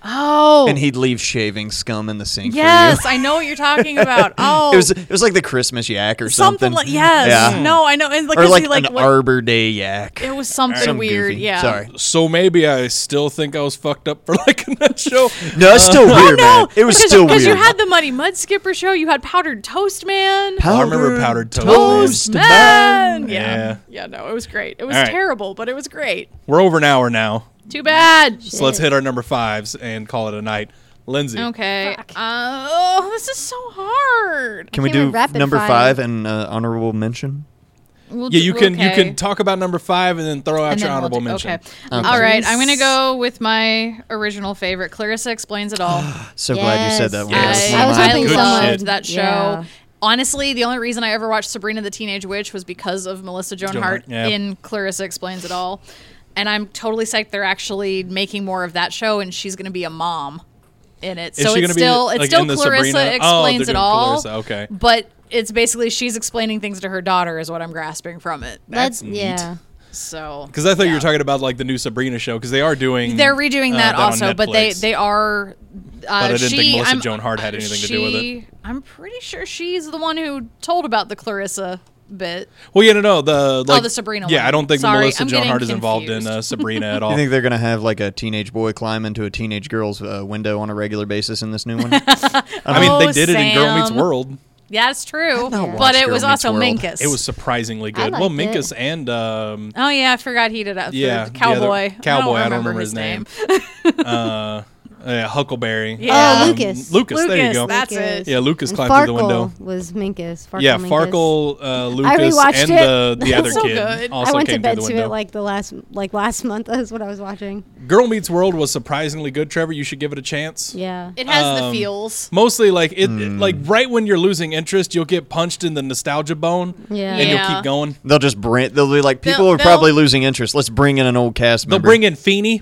Oh, and he'd leave shaving scum in the sink yes, for you. I know what you're talking about. Oh, It was it was like the Christmas yak or something something. like yes, Yeah. no, I know, and like, Or 'cause like, he, like an what- Arbor Day yak. it was something Some weird. goofy. Yeah, Sorry. So maybe I still think I was fucked up for liking that show. No, it's still Oh weird, no, man. It was because, still because weird. you had the Muddy Mud Skipper show. You had Powdered Toast Man. Oh, I remember Powdered Toast. Toast Man. Yeah. Yeah. yeah, no, it was great. It was All right. terrible, but it was great. We're over an hour now, Too bad. so let's hit our number fives and call it a night. Lindsay. Okay. Fuck. Uh, oh, this is so hard. Can we Can't do even rapid number fire. five and uh, honorable mention? We'll Yeah, do- you can you okay. can talk about number five and then throw out And your then we'll honorable do- mention. Okay. Okay. All right. I'm gonna go with my original favorite. Clarissa Explains It All. So glad you said that one. Yes. That I, one I was of my I hoping favorites. someone- loved that show. Yeah. Honestly, the only reason I ever watched Sabrina the Teenage Witch was because of Melissa Joan Joan Hart Hart, yeah. in Clarissa Explains It All. And I'm totally psyched they're actually making more of that show, and she's going to be a mom in it. Is so she it's gonna be, still like, it's still in the Clarissa Sabrina? Oh, Explains they're It doing All. Clarissa, okay. But it's basically she's explaining things to her daughter is what I'm grasping from it. That's That's neat. yeah. So Because I thought you yeah. were talking about like the new Sabrina show because they are doing. They're redoing uh, that, on also, but they Netflix. they are. Uh, But I didn't she, think Melissa I'm- Joan Hart had anything to do with it. she- I'm pretty sure she's the one who told about the Clarissa bit. Well, yeah, no, no, the like, Oh, the Sabrina Yeah, one. I don't think Sorry, Melissa I'm Joan getting Hart is involved in confused. uh, Sabrina at all. You think they're gonna have like a teenage boy climb into a teenage girl's uh, window on a regular basis in this new one? I mean, Oh, they did it in Girl Meets Sam. World. Yeah, it's true. not But watched it Girl was Meets also World. Minkus. It was surprisingly good. liked Well, it. Minkus and um, Oh yeah, I forgot he did that. Yeah, the the cowboy. other- Cowboy, I I don't don't remember, remember his his name. uh, yeah, Huckleberry. Yeah. Oh, Um, Lucas. Lucas, there you Lucas, go. that's Lucas. it. Yeah, Lucas And climbed Farkle through the window. was Minkus. Farkle Yeah, Minkus. Farkle, uh, Lucas, rewatched and it. the, the other so kid good. also I went came to bed through the to window. it like the last like last month. That's what I was watching. Girl Meets World was surprisingly good. Trevor, you should give it a chance. Yeah. It has Um, the feels. Mostly like it, Hmm. it- like right when you're losing interest, you'll get punched in the nostalgia bone, Yeah. and you'll Yeah. keep going. They'll just bring. They'll be like, people They'll- are probably losing interest. Let's bring in an old cast They'll member. bring in Feeney,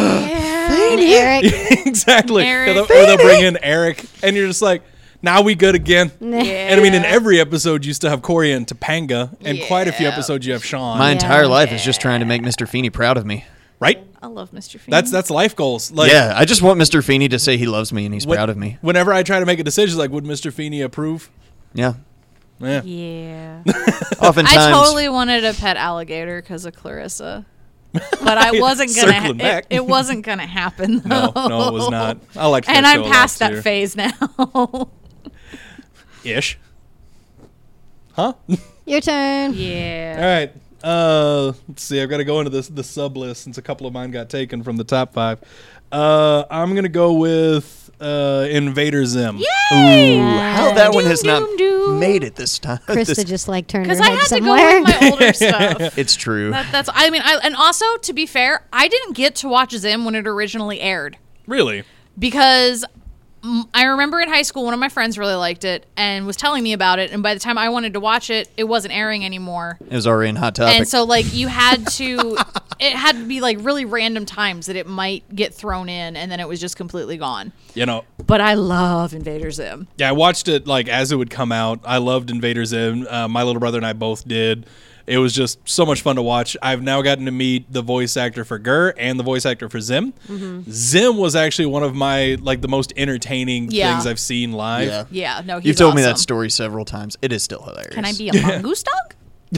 And Eric. exactly, Eric. Or they'll, or they'll bring in Eric, and you're just like, now we good again. Nah. And I mean, in every episode, you still have Corey and Topanga, and quite a few Yeah. episodes you have Sean. My Yeah. entire life is just trying to make Mister Feeney proud of me. right? I love Mister Feeney. That's that's life goals. Like, Yeah, I just want Mister Feeney to say he loves me and he's when- proud of me. Whenever I try to make a decision, like, would Mister Feeney approve? Yeah. Yeah. Yeah. Oftentimes, I totally wanted a pet alligator because of Clarissa. But I wasn't gonna. Circling Ha- back. it, it wasn't gonna happen. No, Though. no, it was not. I liked that And show I'm a lot, past that too. phase now. Ish. Huh? Your turn. Yeah. All right. Uh, let's see. I've got to go into this the sub list since a couple of mine got taken from the top five. Uh, I'm gonna go with uh, Invader Zim. Yay! how that one Doom, has not doom, doom. made it this time. Krista This- just like turned her Because I head had somewhere. to go with my older stuff. it's true. That, that's. I mean, I, and also to be fair, I didn't get to watch Zim when it originally aired Really? because mm, I remember in high school one of my friends really liked it and was telling me about it, and by the time I wanted to watch it, it wasn't airing anymore. It was already in Hot Topic. And so, like, you had to, it had to be like really random times that it might get thrown in, and then it was just completely gone. You know. But I love Invader Zim. Yeah, I watched it like as it would come out. I loved Invader Zim. Uh, my little brother and I both did. It was just so much fun to watch. I've now gotten to meet the voice actor for Gur and the voice actor for Zim. Mm-hmm. Zim was actually one of my like the most entertaining Yeah. things I've seen live. yeah. Yeah, no, he's You've told me that awesome. story several times. It is still hilarious. Can I be a mongoose dog?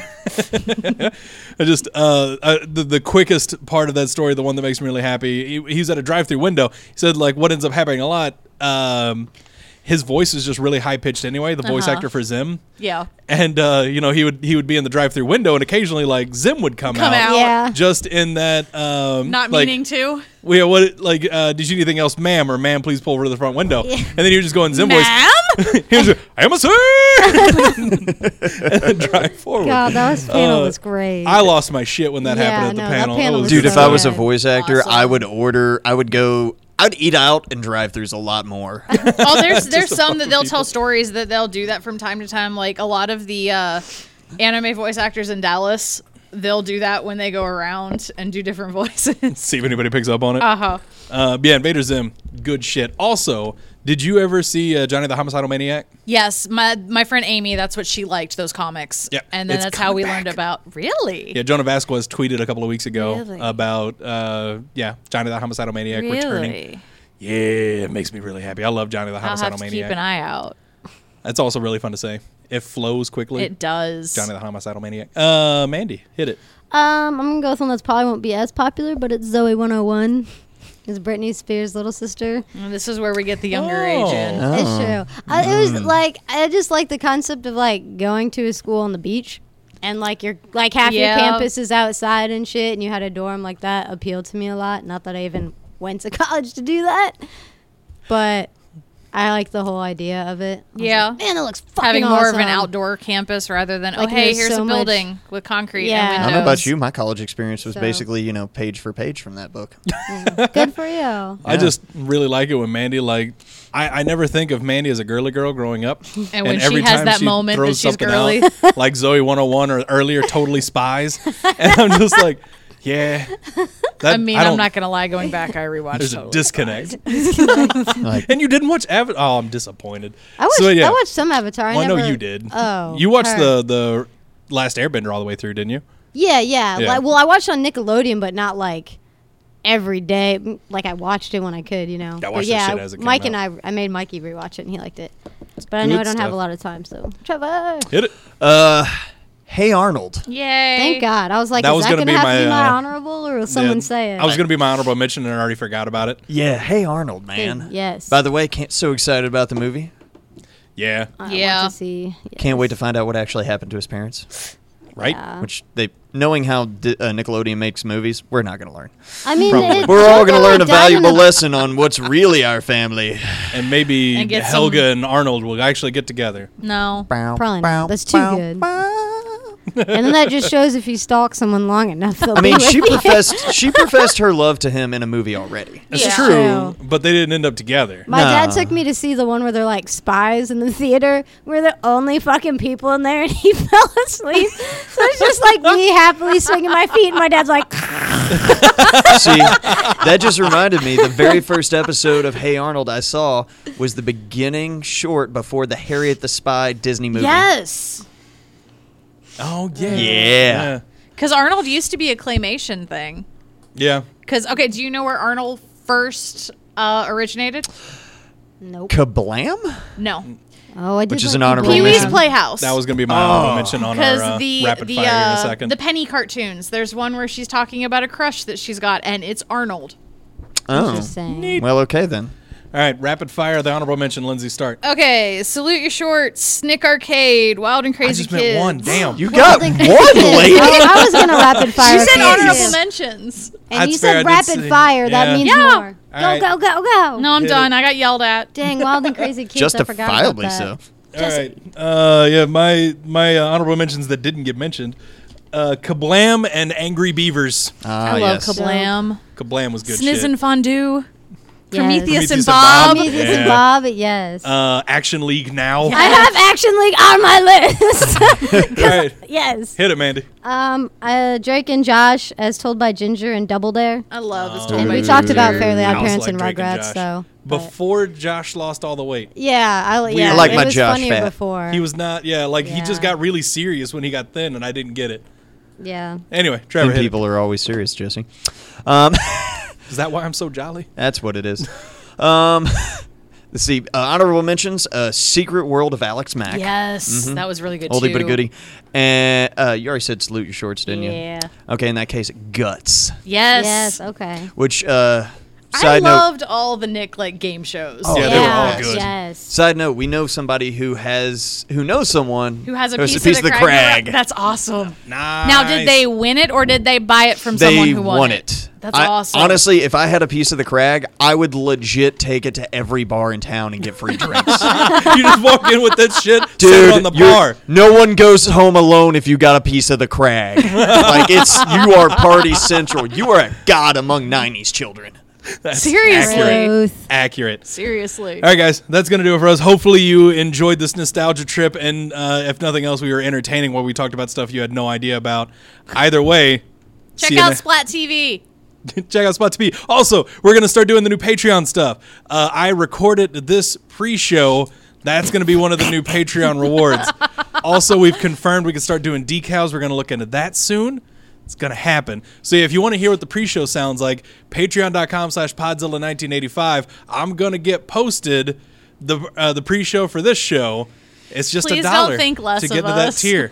I just uh, uh, the the quickest part of that story, the one that makes me really happy. He, he's at a drive-through window. He said like what ends up happening a lot. Um, his voice is just really high pitched anyway. The voice Uh-huh. actor for Zim. Yeah. And uh, you know he would he would be in the drive-through window, and occasionally like Zim would come, Come out. Yeah. just in that um, Not like, meaning to. We what like uh, did you need anything else, ma'am, or ma'am, please pull over to the front window. Yeah. And then he would just go in Zim Ma'am? voice. He was I am a sir. And drive forward. God, that was panel Uh, was great. I lost my shit when that Yeah, happened at the no, that panel. panel It was Dude, if so I was a good. voice actor, Awesome. I would order, I would go, I'd eat out and drive-throughs a lot more. Oh, there's there's to some fuck that with they'll people. tell stories that they'll do that from time to time. Like a lot of the uh, anime voice actors in Dallas, they'll do that when they go around and do different voices. See if anybody picks up on it. Uh huh. Uh, yeah, Invader Zim, good shit. Also, did you ever see uh, Johnny the Homicidal Maniac? Yes, my my friend Amy, that's what she liked, those comics. Yeah, and then it's that's how we coming learned back. about. Really? Yeah, Jonah Vasquez tweeted a couple of weeks ago Really? about uh, yeah Johnny the Homicidal Maniac returning. Really? Yeah, it makes me really happy. I love Johnny the I'll have Homicidal to Maniac. keep an eye out. That's also really fun to say. It flows quickly. It does. Johnny the Homicidal Maniac. Uh, Mandy, hit it. Um, I'm gonna go with one that's probably won't be as popular, but it's Zoe one oh one. It's Britney Spears' little sister. And this is where we get the younger Oh. age in. Oh. It's true. I, it was like I just like the concept of like going to a school on the beach, and like your like half Yeah. your campus is outside and shit, and you had a dorm like that appealed to me a lot. Not that I even went to college to do that, but I like the whole idea of it. I was Yeah. like, man, it looks fucking Having more of an awesome." outdoor campus rather than, Like, oh, hey, there's here's so a much- building with concrete Yeah. I and don't know windows. about you. My college experience was So- basically, you know, page for page from that book. Good for you. I Yeah. just really like it when Mandy like. I, I never think of Mandy as a girly girl growing up. And when she every has time that she moment that throws she's something girly. out, like Zoe one oh one or earlier, Totally Spies, and I'm just like, yeah. That, I mean, don't- I'm not gonna lie. Going back, I rewatched. There's a Totally disconnect, Like, and you didn't watch Avatar. Oh, I'm disappointed. I watched. So, yeah. I watched some Avatar. I Well, I know never- you did. Oh, you watched her. the the Last Airbender all the way through, didn't you? Yeah, yeah. Yeah. Like, well, I watched on Nickelodeon, but not like every day. M- Like I watched it when I could, you know. I But watched that yeah, shit as it came Mike out. and I, I made Mikey rewatch it, and he liked it. But I know Good I don't have stuff. a lot of time, so Trevor. Hit it. uh, Hey Arnold. Yay! Thank God. I was like, That is was that gonna gonna, be have my, to be my uh, honorable, or will someone Yeah, say it? I was going to be my honorable mention, and I already forgot about it. Yeah, Hey Arnold, man. Dude, yes. By the way, can't, so excited about the movie. Yeah, I Yeah. Want to see. Yes. Can't wait to find out what actually happened to his parents. right. Yeah. Which they, knowing how di- uh, Nickelodeon makes movies, we're not going to learn. I mean, Probably. it, We're all going to Trevor learn a died in valuable lesson on what's really our family. And maybe And get Helga some- and Arnold will actually get together. No. Probably not. That's too good. And then that just shows if you stalk someone long enough, they'll I mean, be with she you. professed she professed her love to him in a movie already. It's Yeah. true, True. but they didn't end up together. My dad Nah. took me to see the one where they're like spies in the theater. We're the only fucking people in there, and he fell asleep. So it's just like me happily swinging my feet, and my dad's like, See, that just reminded me the very first episode of Hey Arnold I saw was the beginning short before the Harriet the Spy Disney movie. Yes. Oh yeah, Yeah. Because Arnold used to be a claymation thing. yeah. Because okay, do you know where Arnold first uh, originated? nope. Kablam? No. Oh, I did Which is like an the honorable Pee Blue Wee's mention. Playhouse. That was going to be my honorable Oh. mention on our because uh, the rapid the fire in a uh, second. the Penny cartoons. There's one where she's talking about a crush that she's got, and it's Arnold. Oh. Interesting. Well, okay then. All right, rapid fire. The honorable mention. Lindsay, start. Okay, Salute Your Shorts, Snick Arcade, Wild and I Crazy just Kids. meant one. Damn. You got Well, one, then- lady. I, I was gonna rapid fire. She said a few, honorable too. mentions. And That's you fair, I said did rapid say- fire. yeah. That means Yeah. more. All Go right. go go go. No, I'm Hit done. it. I got yelled at. Dang, Wild and Crazy Kids. I forgot about Justifiably that. so. All right. Uh, yeah, my my uh, honorable mentions that didn't get mentioned. Uh, Kablam and Angry Beavers. Ah, I love yes. Kablam. Kablam was good Sniz shit. and Fondue. Yes. Prometheus, Prometheus and and Bob. Bob. Prometheus Yeah. and Bob, yes. Uh, Action League Now. I have Action League on my list. All right. Yes. Hit it, Mandy. Um, uh, Drake and Josh, as told by Ginger and Double Dare. I love this. Oh. told And by we Dude. talked about Ginger. Fairly I Odd also Parents like and Drake and Rugrats, Josh. so. but- Before Josh lost all the weight. Yeah, I, yeah. I like it my was Josh funnier fat. before. He was not, yeah, like he just Yeah. got really serious when he got thin, and I didn't get it. Yeah. Anyway, Trevor, And hit people are always serious, Jesse. Um, it. Is that why I'm so jolly? that's what it is. Um, let's see. Uh, honorable mentions: uh, Secret World of Alex Mack. Yes, Mhm. that was really good Oldie too. but a goodie. And uh, you already said Salute Your Shorts, didn't Yeah. you? Okay, in that case, Guts. Yes. Yes, okay. Which uh, I side note. loved all the Nick like game shows. Oh, Yeah, yeah. they were all good. Yes. Side note: we know somebody who has who knows someone Who has a piece, of the, of the crag. crag. That's awesome. Nice. Now, did they win it or did they buy it from They someone who won, won it? it. That's I- awesome. Honestly, if I had a piece of the crag, I would legit take it to every bar in town and get free drinks. you just walk in with that shit, set Dude, it on the you're- bar. no one goes home alone if you got a piece of the crag. Like it's you are party central. You are a god among nineties children. That's Seriously. accurate. Truth. Accurate. Seriously. All right, guys, that's going to do it for us. Hopefully, you enjoyed this nostalgia trip, and uh, if nothing else, we were entertaining while we talked about stuff you had no idea about. Either way, Check see you out ne- Splat T V. check out Spot T V. Also, we're going to start doing the new Patreon stuff. Uh, I recorded this pre-show. That's going to be one of the new Patreon rewards. Also, we've confirmed we can start doing decals. We're going to look into that soon. It's going to happen. So if you want to hear what the pre-show sounds like, patreon.com slash podzilla nineteen eighty-five. I'm going to get posted the uh, the pre-show for this show. It's just Please a don't dollar think less to get of into that us. tier.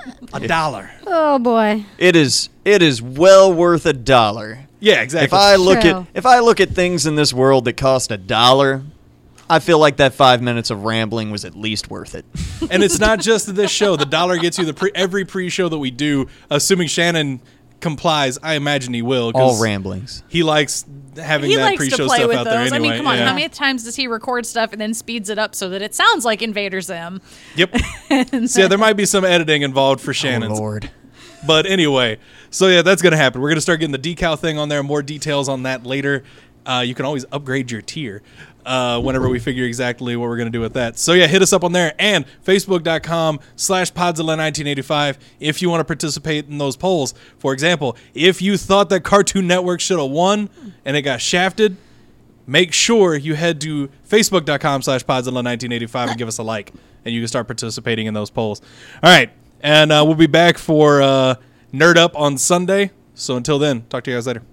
A dollar. Oh, boy. It is it is well worth a dollar. Yeah, exactly. If I look True. at if I look at things in this world that cost a dollar, I feel like that five minutes of rambling was at least worth it. And it's not just this show. The dollar gets you the pre- every pre-show that we do, assuming Shannon complies. I imagine he will. 'cause All ramblings. He likes having He that likes pre-show to play stuff with out those. there anyway. I mean, come on. yeah. How many times does he record stuff and then speeds it up so that it sounds like Invader Zim? Yep. So yeah, there might be some editing involved for Shannon's. Oh Lord. But anyway, so yeah, that's going to happen. We're going to start getting the decal thing on there. More details on that later. Uh, you can always upgrade your tier uh, whenever we figure exactly what we're going to do with that. So yeah, hit us up on there and facebook.com slash podzilla nineteen eighty-five if you want to participate in those polls. For example, if you thought that Cartoon Network should have won and it got shafted, make sure you head to facebook.com slash podzilla nineteen eighty-five and give us a like, and you can start participating in those polls. All right, and uh, we'll be back for uh, Nerd Up on Sunday. So until then, talk to you guys later.